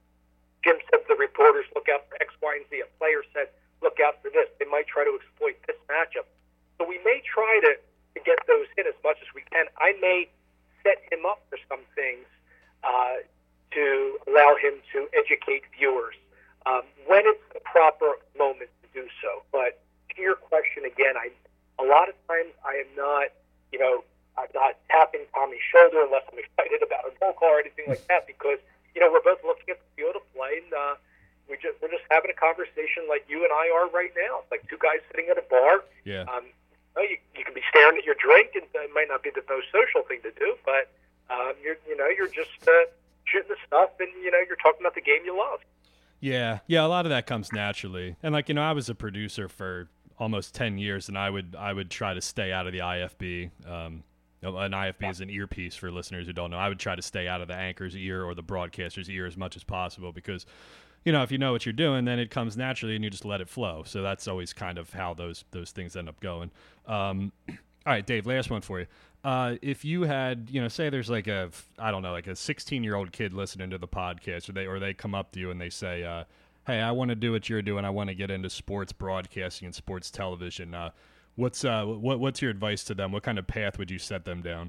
Jim said to the reporters, look out for X, Y, and Z. A player said, look out for this. They might try to exploit this matchup. So we may try to, to get those in as much as we can. I may set him up for some things uh, to allow him to educate viewers um, when it's the proper moment to do so. But to your question again, I a lot of times I am not, you know, I'm not tapping Tommy's shoulder unless I'm excited about a goal call or anything like that because, you know, we're both looking at the field of play and uh, we just, we're just having a conversation like you and I are right now. It's like two guys sitting at a bar. Yeah. Um, You, you can be staring at your drink, and it might not be the most social thing to do, but um, you're, you know, you're just uh, shooting the stuff, and you know, you're talking about the game you love. Yeah, yeah, a lot of that comes naturally, and like you know, I was a producer for almost ten years, and I would I would try to stay out of the I F B. Um, an I F B is an earpiece for listeners who don't know. I would try to stay out of the anchor's ear or the broadcaster's ear as much as possible because. You know, if you know what you're doing, then it comes naturally and you just let it flow. So that's always kind of how those those things end up going. Um, all right, Dave, last one for you. Uh, if you had, you know, say there's like a, I don't know, like a sixteen-year-old kid listening to the podcast, or they or they come up to you and they say, uh, hey, I want to do what you're doing. I want to get into sports broadcasting and sports television. Uh, what's uh, what what's your advice to them? What kind of path would you set them down?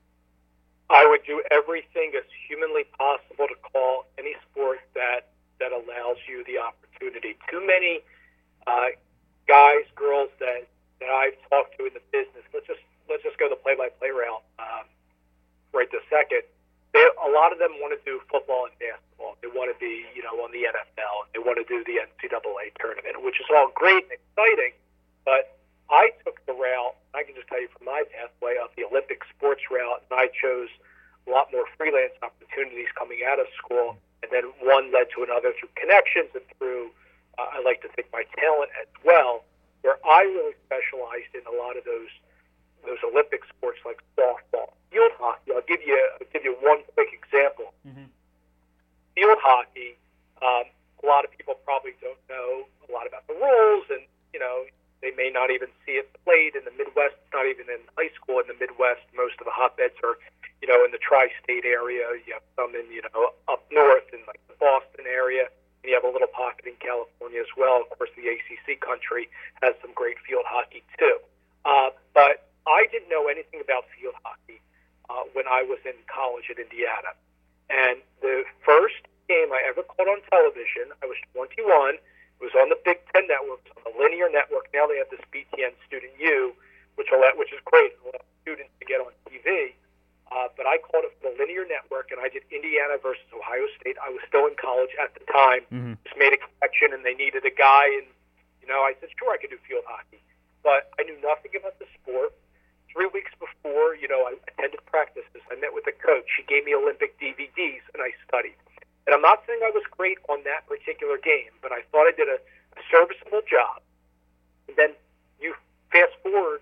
I would do everything as humanly possible to call any sport that that allows you the opportunity. Too many uh, guys, girls that, that I've talked to in the business, let's just let's just go the play-by-play route um, right this second. They, a lot of them want to do football and basketball. They want to be, you know, on the N F L. They want to do the N C double A tournament, which is all great and exciting. But I took the route, I can just tell you from my pathway, of the Olympic sports route, and I chose a lot more freelance opportunities coming out of school. And then one led to another through connections and through, uh, I like to think, my talent as well, where I really specialized in a lot of those those Olympic sports like softball, field hockey. I'll give you I'll give you one quick example. Mm-hmm. Field hockey. Um, a lot of people probably don't know a lot about the rules, and you know they may not even see it played in the Midwest. It's not even in high school in the Midwest. Most of the hotbeds are, you know, in the tri-state area. You have some in, you know, up north in like the Boston area. And you have a little pocket in California as well. Of course, the A C C country has some great field hockey too. Uh, but I didn't know anything about field hockey uh, when I was in college at Indiana. And the first game I ever called on television, I was twenty-one. It was on the Big Ten Network, on the linear network. Now they have this B T N Student U, which will let, which is great. It allows students to get on T V. Uh, but I called it for the linear network, and I did Indiana versus Ohio State. I was still in college at the time. Mm-hmm. Just made a connection, and they needed a guy. And, you know, I said, sure, I could do field hockey. But I knew nothing about the sport. Three weeks before, you know, I attended practices. I met with the coach. She gave me Olympic D V Ds, and I studied. And I'm not saying I was great on that particular game, but I thought I did a, a serviceable job. And then you fast forward, I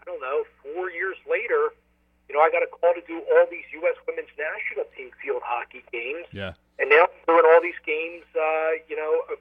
don't know, four years later, you know, I got a call to do all these U S women's national team field hockey games. Yeah. And now I'm doing all these games, uh, you know,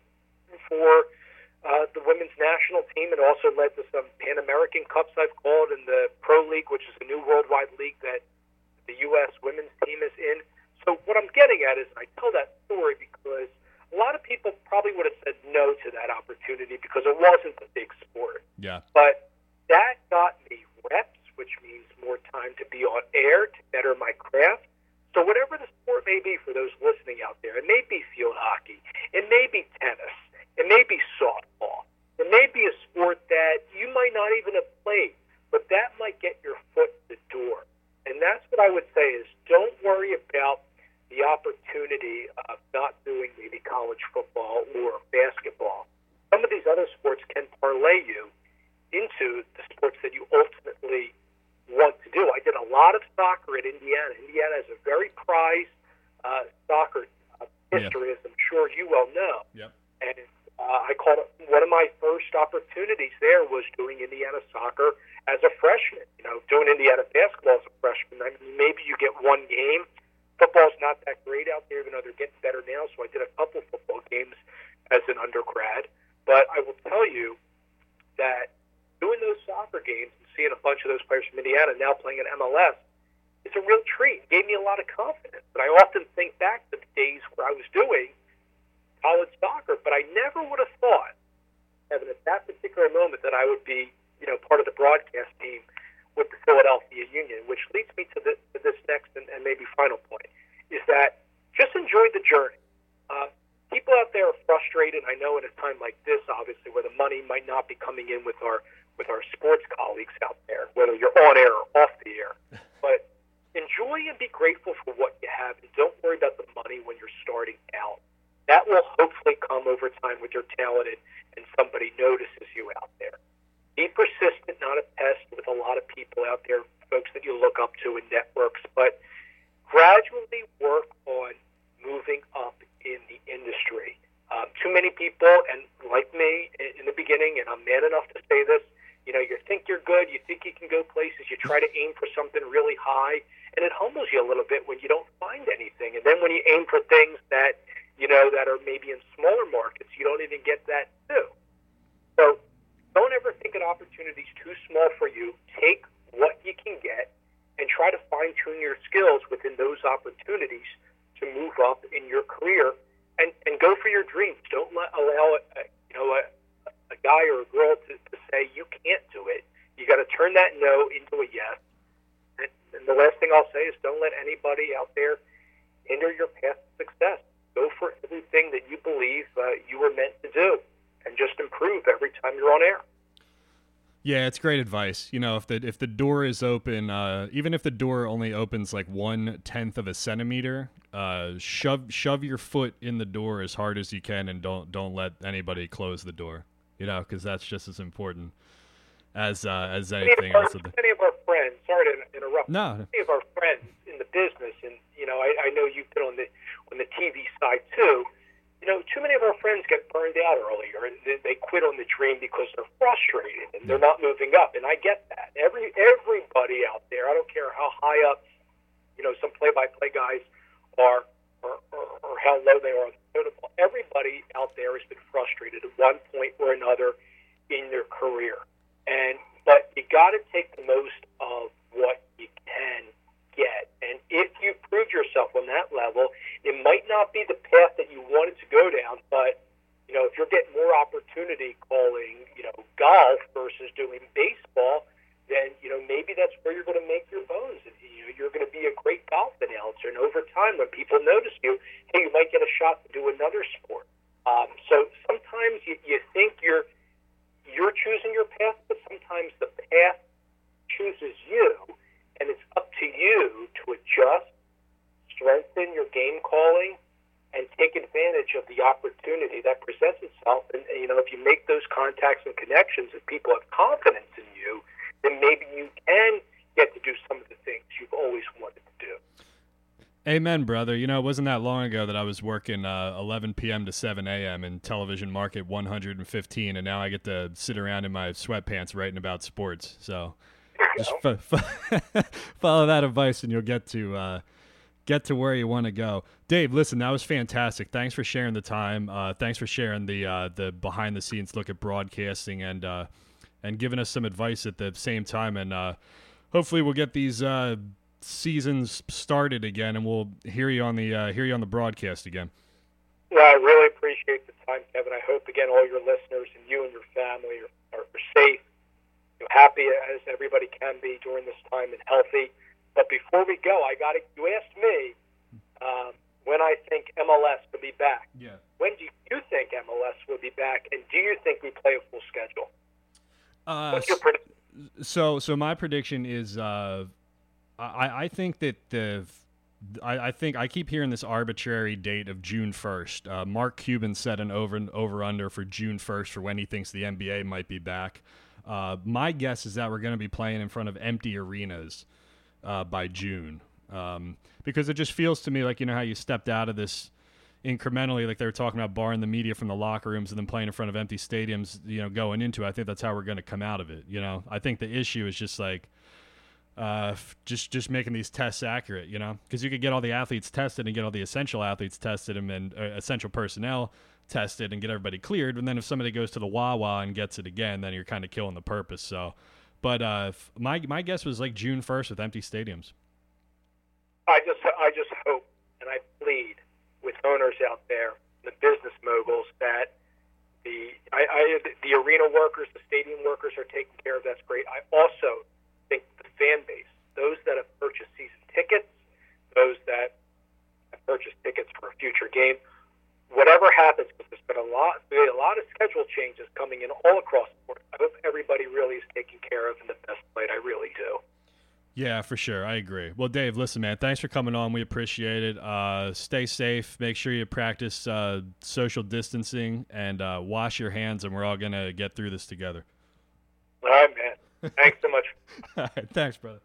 for uh, the women's national team, and also led to some Pan American Cups I've called, and the Pro League, which is a new worldwide league that the U S women's team is in. So what I'm getting at is, I tell that story because a lot of people probably would have said no to that opportunity because it wasn't a big sport. Yeah. But that got me reps, which means more time to be on air, to better my craft. So whatever the sport may be for those listening out there, it may be field hockey, it may be tennis, it may be softball, it may be a sport that you might not even have played, but that might get your foot in the door. And that's what I would say is, don't worry about the opportunity of not doing maybe college football or basketball. Some of these other sports can parlay you into the sports that you ultimately want to do. I did a lot of soccer at Indiana. Indiana has a very prized uh, soccer uh, history, yeah. as I'm sure you well know. Yep. And uh, I called it, one of my first opportunities there was doing Indiana soccer as a freshman. You know, doing Indiana basketball as a freshman. I mean, maybe you get one game. Football's not that great out there, even though they're getting better now. So I did a couple football games as an undergrad. But I will tell you that doing those soccer games and seeing a bunch of those players from Indiana now playing in M L S, it's a real treat. It gave me a lot of confidence. But I often think back to the days where I was doing college soccer, but I never would have thought, Evan, at that particular moment, that I would be, you know, part of the broadcast team with the Philadelphia Union, which leads me to, this, to this next and, and maybe final point, is that just enjoy the journey. Uh, people out there are frustrated. I know at a time like this, obviously, where the money might not be coming in with our with our sports colleagues out there, whether you're on air or off the air. But enjoy and be grateful for what you have, and don't worry about the money when you're starting out. That will hopefully come over time with your talent and, and somebody notices you out there. Be persistent, not a pest, with a lot of people out there, folks that you look up to in networks, but gradually work on moving up in the industry. Um, too many people, and like me in the beginning, and I'm man enough to say this, you know, you think you're good, you think you can go places, you try to aim for something really high, and it humbles you a little bit when you don't find anything. And then when you aim for things that, you know, that are maybe in smaller markets, you don't even get that too. So don't ever think an opportunity is too small for you. Take what you can get and try to fine-tune your skills within those opportunities to move up in your career, and, and go for your dreams. Don't let, allow a, you know, a, a guy or a girl to, to say you can't do it. You got to turn that no into a yes. And, and the last thing I'll say is, don't let anybody out there hinder your path to success. Go for everything that you believe uh, you were meant to do, and just improve every time you're on air. Yeah, it's great advice. You know, if the if the door is open, uh, even if the door only opens like one tenth of a centimeter, uh, shove shove your foot in the door as hard as you can, and don't don't let anybody close the door. You know, because that's just as important as uh, as anything many else. Our, many of our friends, sorry to interrupt. No. Many of our friends in the business, and you know, I, I know you've been on the on the T V side too. You know, too many of our friends get burned out earlier, and they, they quit on the dream because they're frustrated and they're not moving up. And I get that. Every everybody out there, I don't care how high up, you know, some play-by-play guys are, or, or, or how low they are on the totem pole. Everybody out there has been frustrated at one point or another in their career. And but you got to take the most of what you can get. And if you prove yourself on that level, it might not be the path that you wanted to go down, but, you know, if you're getting more opportunity calling, you know, golf versus doing baseball, then, you know, maybe that's where you're going to make your bones. And, you know, you're going to be a great golf announcer. And over time, when people notice you, hey, you might get a shot to do another sport. Um, so sometimes you, you think you're you're choosing your path, but sometimes the path chooses you. And it's up to you to adjust, strengthen your game calling, and take advantage of the opportunity that presents itself. And, you know, if you make those contacts and connections and people have confidence in you, then maybe you can get to do some of the things you've always wanted to do. Amen, brother. You know, it wasn't that long ago that I was working uh, eleven p.m. to seven a.m. in television market one hundred fifteen, and now I get to sit around in my sweatpants writing about sports. So Just know. f- f- follow that advice, and you'll get to uh, get to where you want to go. Dave, listen, that was fantastic. Thanks for sharing the time. Uh, thanks for sharing the uh, the behind the scenes look at broadcasting and uh, and giving us some advice at the same time. And uh, hopefully, we'll get these uh, seasons started again, and we'll hear you on the uh, hear you on the broadcast again. Well, I really appreciate the time, Kevin. I hope again all your listeners and you and your family are, are safe, you know, happy as everybody can be during this time, and healthy. But before we go, I got to. You asked me um, when I think M L S will be back. Yeah. When do you think M L S will be back, and do you think we play a full schedule? Uh, What's your prediction? So, so my prediction is, uh, I, I think that the, I, I think I keep hearing this arbitrary date of June first. Uh, Mark Cuban set an over and over under for June first for when he thinks the N B A might be back. Uh, my guess is that we're going to be playing in front of empty arenas uh, by June, um, because it just feels to me like, you know how you stepped out of this incrementally, like they were talking about barring the media from the locker rooms and then playing in front of empty stadiums, you know, going into it. I think that's how we're going to come out of it. You know, I think the issue is just like, uh, just, just making these tests accurate, you know, because you could get all the athletes tested and get all the essential athletes tested and, and uh, essential personnel tested and get everybody cleared. And then if somebody goes to the Wawa and gets it again, then you're kind of killing the purpose. So, but, uh, my, my guess was like June first with empty stadiums. I just, I just hope and I plead with owners out there, the business moguls, that the I, I, the arena workers, the stadium workers are taken care of. That's great. I also think the fan base, those that have purchased season tickets, those that have purchased tickets for a future game, whatever happens, because there's been a lot, a lot of schedule changes coming in all across the board. I hope everybody really is taken care of in the best light. I really do. Yeah, for sure. I agree. Well, Dave, listen, man, thanks for coming on. We appreciate it. Uh, stay safe. Make sure you practice uh, social distancing and uh, wash your hands, and we're all going to get through this together. All right, man. Thanks so much. All right, thanks, brother.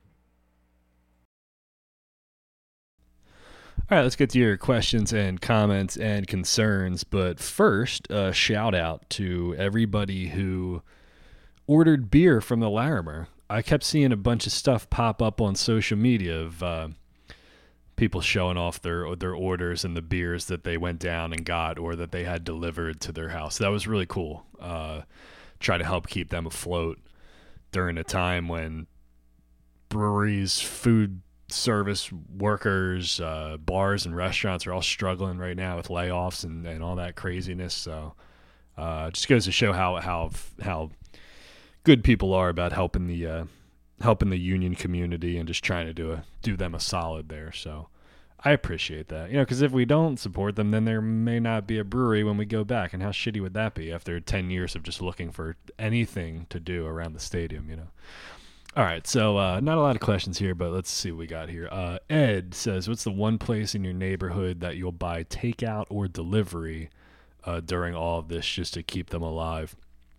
All right, let's get to your questions and comments and concerns. But first, a shout out to everybody who ordered beer from the Larimer. I kept seeing a bunch of stuff pop up on social media of uh, people showing off their their orders and the beers that they went down and got or that they had delivered to their house. That was really cool. Uh, try to help keep them afloat during a time when breweries, food service workers, uh, bars and restaurants are all struggling right now with layoffs and, and all that craziness. So uh, it just goes to show how how how good people are about helping the uh, helping the union community and just trying to do a do them a solid there. So I appreciate that, you know, because if we don't support them, then there may not be a brewery when we go back, and how shitty would that be after ten years of just looking for anything to do around the stadium, you know? All right, so uh, not a lot of questions here, but let's see what we got here. Uh, Ed says, what's the one place in your neighborhood that you'll buy takeout or delivery uh, during all of this just to keep them alive?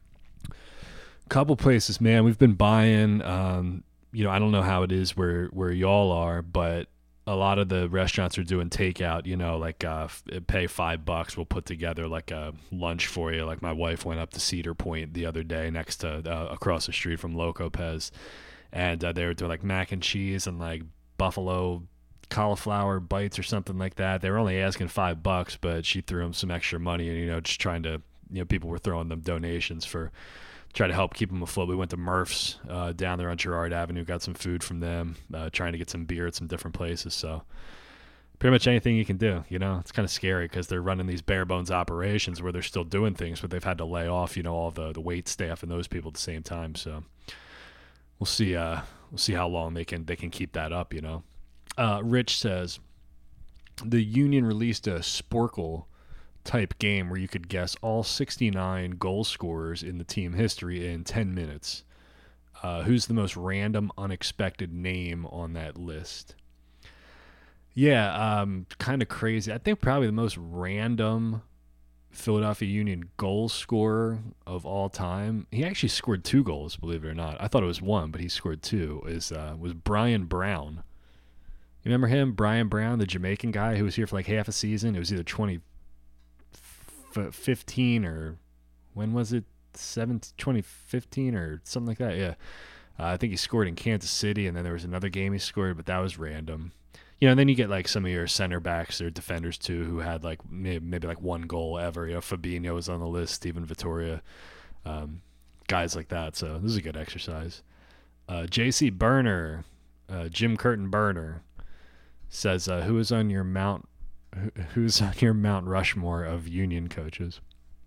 Couple places, man. We've been buying, um, you know, I don't know how it is where, where y'all are, but a lot of the restaurants are doing takeout, you know, like uh, pay five bucks. We'll put together like a lunch for you. Like my wife went up to Cedar Point the other day next to, uh, across the street from Loco Pez. And uh, they were doing like mac and cheese and like buffalo cauliflower bites or something like that. They were only asking five bucks, but she threw them some extra money and, you know, just trying to, you know, people were throwing them donations for, try to help keep them afloat. We went to Murph's uh, down there on Girard Avenue, got some food from them, uh, trying to get some beer at some different places. So pretty much anything you can do, you know. It's kind of scary because they're running these bare bones operations where they're still doing things, but they've had to lay off, you know, all the, the wait staff and those people at the same time. So we'll see. Uh, we'll see how long they can they can keep that up, you know. Uh, Rich says the union released a Sporkle type game where you could guess all sixty-nine goal scorers in the team history in ten minutes. Uh, who's the most random, unexpected name on that list? Yeah, um, kind of crazy. I think probably the most random Philadelphia Union goal scorer of all time. He actually scored two goals, believe it or not. I thought it was one, but he scored two. Is uh, was Brian Brown. You remember him? Brian Brown, the Jamaican guy who was here for like half a season. It was either twenty fifteen or when was it? twenty fifteen or something like that. Yeah. Uh, I think he scored in Kansas City, and then there was another game he scored, but that was random. You know, and then you get like some of your center backs or defenders too, who had like maybe, maybe like one goal ever. You know, Fabinho was on the list, Steven Vittoria, um, guys like that. So this is a good exercise. Uh, J C Burner, uh, Jim Curtin Burner, says, uh, "Who is on your Mount? Who, who's on your Mount Rushmore of Union coaches?"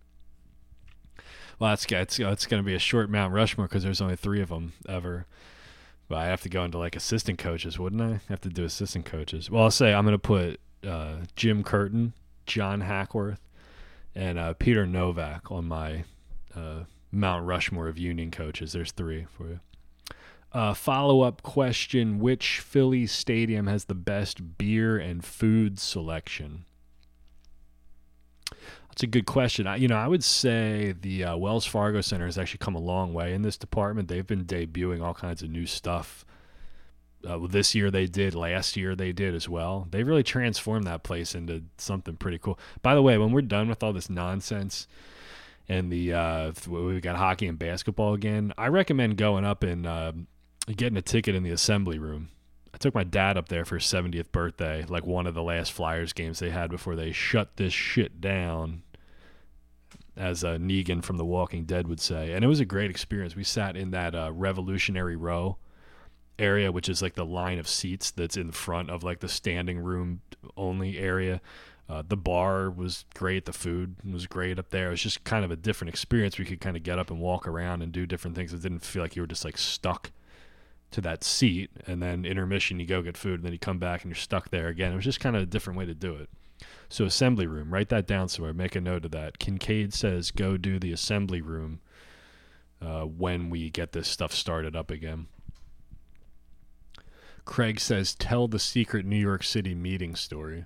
Well, that's it's, it's going to be a short Mount Rushmore because there's only three of them ever. But I have to go into like assistant coaches, wouldn't I? I have to do assistant coaches. Well, I'll say I'm going to put uh, Jim Curtin, John Hackworth, and uh, Peter Novak on my uh, Mount Rushmore of Union coaches. There's three for you. Uh, follow-up question, which Philly stadium has the best beer and food selection? That's a good question. I, you know, I would say the uh, Wells Fargo Center has actually come a long way in this department. They've been debuting all kinds of new stuff. Uh, well, this year they did. Last year they did as well. They've really transformed that place into something pretty cool. By the way, when we're done with all this nonsense and the uh, we've got hockey and basketball again, I recommend going up and uh, getting a ticket in the assembly room. I took my dad up there for his seventieth birthday, like one of the last Flyers games they had before they shut this shit down, as uh, Negan from The Walking Dead would say. And it was a great experience. We sat in that uh, Revolutionary Row area, which is like the line of seats that's in front of like the standing room only area. Uh, the bar was great. The food was great up there. It was just kind of a different experience. We could kind of get up and walk around and do different things. It didn't feel like you were just like stuck to that seat, and then intermission, you go get food, and then you come back and you're stuck there again. It was just kind of a different way to do it. So assembly room, write that down somewhere. Make a note of that. Kincaid says go do the assembly room uh, when we get this stuff started up again. Craig says tell the secret New York City meeting story.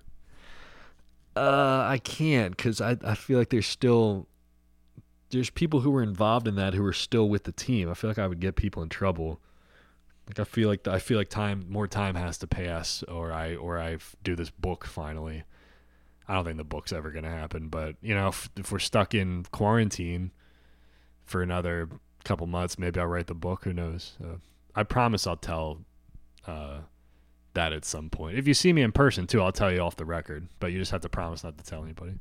Uh, I can't because I, I feel like there's still there's people who were involved in that who are still with the team. I feel like I would get people in trouble. Like I feel like I feel like time more time has to pass, or I or I do this book finally. I don't think the book's ever gonna happen, but you know, if, if we're stuck in quarantine for another couple months, maybe I'll write the book. Who knows? Uh, I promise I'll tell uh, that at some point. If you see me in person too, I'll tell you off the record. But you just have to promise not to tell anybody.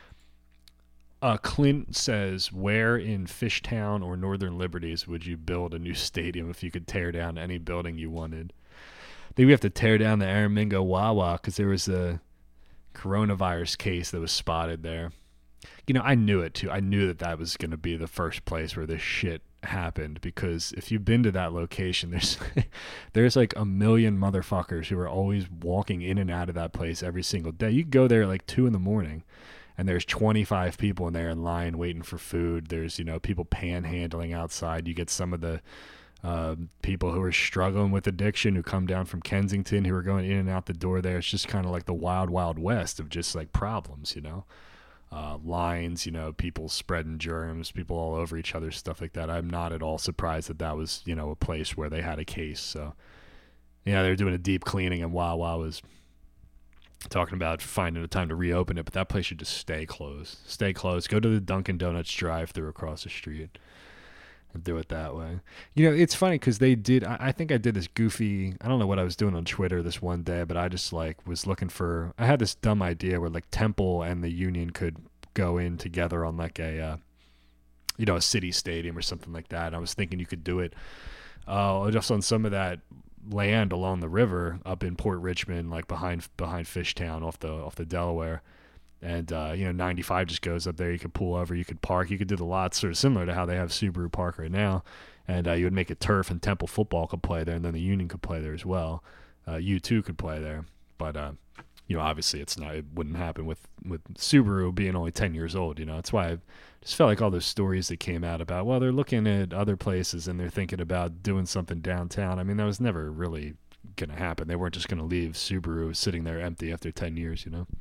Uh, Clint says, where in Fishtown or Northern Liberties would you build a new stadium if you could tear down any building you wanted? I think we have to tear down the Aramingo Wawa because there was a coronavirus case that was spotted there. You know, I knew it too. I knew that that was going to be the first place where this shit happened, because if you've been to that location, there's there's like a million motherfuckers who are always walking in and out of that place every single day. You go there at like two in the morning and there's twenty-five people in there in line waiting for food. There's, you know, people panhandling outside. You get some of the uh, people who are struggling with addiction who come down from Kensington who are going in and out the door there. It's just kind of like the wild, wild west of just like problems, you know. Uh, lines, you know, people spreading germs, people all over each other, stuff like that. I'm not at all surprised that that was, you know, a place where they had a case. So, yeah, they were doing a deep cleaning, and Wawa was talking about finding a time to reopen it, but that place should just stay closed. Stay closed. Go to the Dunkin' Donuts drive-thru across the street and do it that way. You know, it's funny because they did, I, I think I did this goofy, I don't know what I was doing on Twitter this one day, but I just like was looking for, I had this dumb idea where like Temple and the Union could go in together on like a, uh, you know, a city stadium or something like that. And I was thinking you could do it uh, just on some of that land along the river up in Port Richmond, like behind behind Fishtown off the off the Delaware. And, uh, you know, ninety-five just goes up there. You could pull over. You could park. You could do the lots sort of similar to how they have Subaru Park right now. And uh, you would make it turf, and Temple football could play there, and then the Union could play there as well. Uh, U two could play there. But, uh, you know, obviously it's not. It wouldn't happen with, with Subaru being only ten years old. You know, that's why I just felt like all those stories that came out about, well, they're looking at other places and they're thinking about doing something downtown. I mean, that was never really going to happen. They weren't just going to leave Subaru sitting there empty after ten years, you know.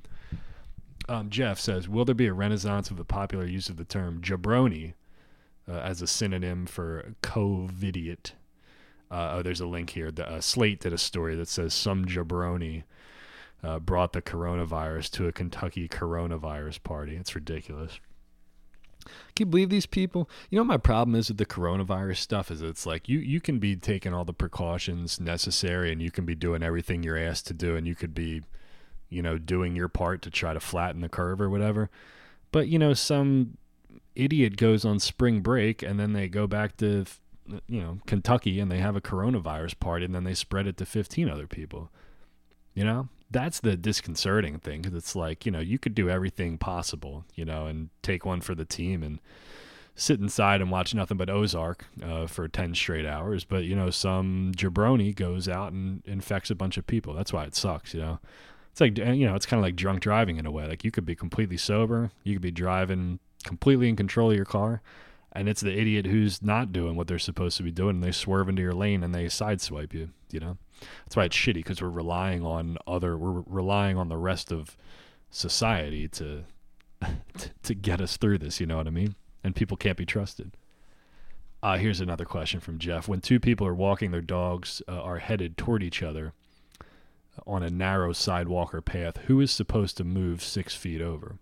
Um, Jeff says, will there be a renaissance of the popular use of the term jabroni uh, as a synonym for covidiot? Uh, oh, there's a link here. The, uh, Slate did a story that says some jabroni uh, brought the coronavirus to a Kentucky coronavirus party. It's ridiculous. Can you believe these people? You know what my problem is with the coronavirus stuff is it's like you, you can be taking all the precautions necessary and you can be doing everything you're asked to do and you could be, you know, doing your part to try to flatten the curve or whatever. But, you know, some idiot goes on spring break and then they go back to, you know, Kentucky and they have a coronavirus party and then they spread it to fifteen other people. You know, that's the disconcerting thing because it's like, you know, you could do everything possible, you know, and take one for the team and sit inside and watch nothing but Ozark uh, for ten straight hours. But, you know, some jabroni goes out and infects a bunch of people. That's why it sucks, you know. It's like, you know, it's kind of like drunk driving in a way. Like you could be completely sober. You could be driving completely in control of your car. And it's the idiot who's not doing what they're supposed to be doing. And they swerve into your lane and they sideswipe you, you know. That's why it's shitty because we're relying on other, we're relying on the rest of society to, to, to get us through this, you know what I mean? And people can't be trusted. Uh, here's another question from Jeff. When two people are walking their dogs uh, are headed toward each other, on a narrow sidewalk or path, who is supposed to move six feet over?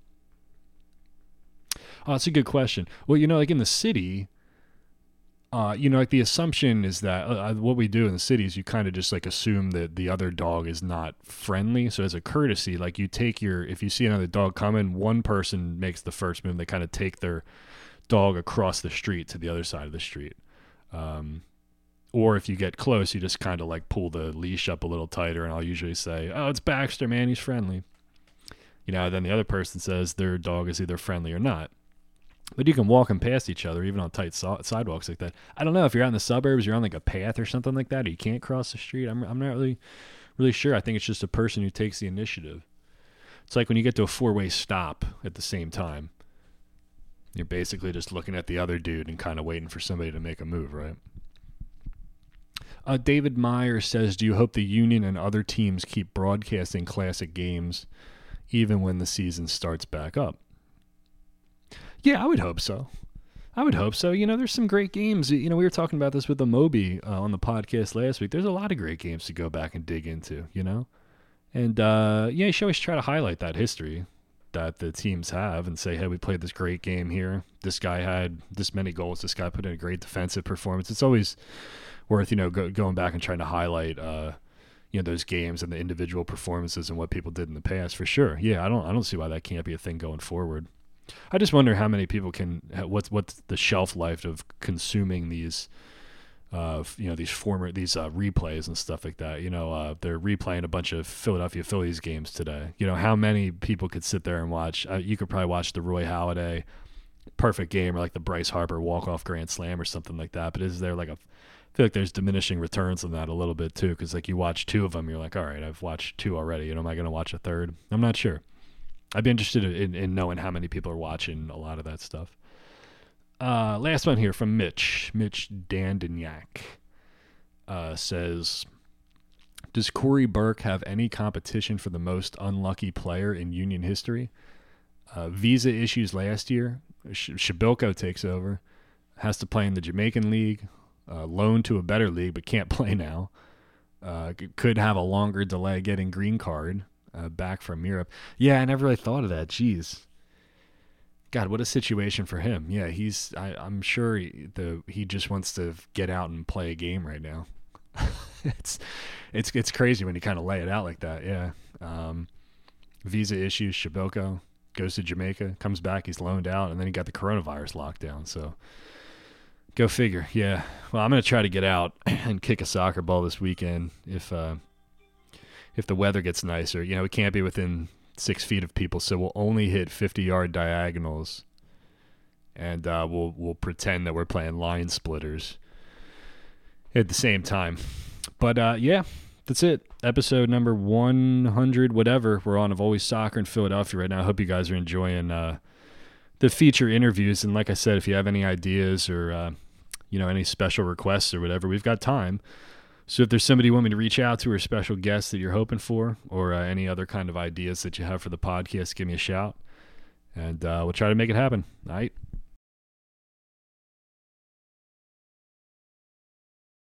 Oh, that's a good question. Well, you know, like in the city, uh, you know, like the assumption is that uh, what we do in the city is you kind of just like assume that the other dog is not friendly. So as a courtesy, like you take your, if you see another dog coming, one person makes the first move. They kind of take their dog across the street to the other side of the street. Um, Or if you get close, you just kind of like pull the leash up a little tighter, and I'll usually say, oh, it's Baxter, man, he's friendly. You know, then the other person says their dog is either friendly or not. But you can walk them past each other, even on tight so- sidewalks like that. I don't know, if you're out in the suburbs, you're on like a path or something like that, or you can't cross the street. I'm I'm not really, really sure. I think it's just a person who takes the initiative. It's like when you get to a four-way stop at the same time. You're basically just looking at the other dude and kind of waiting for somebody to make a move, right? Uh, David Meyer says, do you hope the Union and other teams keep broadcasting classic games even when the season starts back up? Yeah, I would hope so. I would hope so. You know, there's some great games. You know, we were talking about this with the Moby uh, on the podcast last week. There's a lot of great games to go back and dig into, you know? And, uh, yeah, you should always try to highlight that history that the teams have and say, hey, we played this great game here. This guy had this many goals. This guy put in a great defensive performance. It's always worth, you know, go, going back and trying to highlight, uh, you know, those games and the individual performances and what people did in the past, for sure. Yeah, I don't, I don't see why that can't be a thing going forward. I just wonder how many people can, what's, what's the shelf life of consuming these, uh, you know, these former, these uh, replays and stuff like that. You know, uh, they're replaying a bunch of Philadelphia Phillies games today. You know, how many people could sit there and watch? Uh, you could probably watch the Roy Halladay perfect game or like the Bryce Harper walk-off grand slam or something like that. But is there like a, I feel like there's diminishing returns on that a little bit too, because like you watch two of them, you're like, all right, I've watched two already. You know, am I going to watch a third? I'm not sure. I'd be interested in, in knowing how many people are watching a lot of that stuff. Uh, last one here from Mitch. Mitch Dandignac uh, says, does Corey Burke have any competition for the most unlucky player in Union history? Uh, visa issues last year. Sh- Shabilko takes over. Has to play in the Jamaican League. Uh, loaned to a better league, but can't play now. Uh, could have a longer delay getting green card uh, back from Europe. Yeah, I never really thought of that. Jeez. God, what a situation for him. Yeah, he's. I, I'm sure he, the he just wants to get out and play a game right now. it's, it's it's crazy when you kind of lay it out like that. Yeah. Um, visa issues. Shabilko goes to Jamaica, comes back, he's loaned out, and then he got the coronavirus lockdown. So. Go figure. Yeah. Well, I'm going to try to get out and kick a soccer ball this weekend if uh, if the weather gets nicer. You know, we can't be within six feet of people, so we'll only hit fifty-yard diagonals, and uh, we'll we'll pretend that we're playing line splitters at the same time. But, uh, yeah, that's it. Episode number one hundred, whatever, we're on of Always Soccer in Philadelphia right now. I hope you guys are enjoying uh, the feature interviews. And like I said, if you have any ideas or uh, you know, any special requests or whatever, we've got time. So if there's somebody you want me to reach out to or special guests that you're hoping for, or uh, any other kind of ideas that you have for the podcast, give me a shout, and uh, we'll try to make it happen. All right.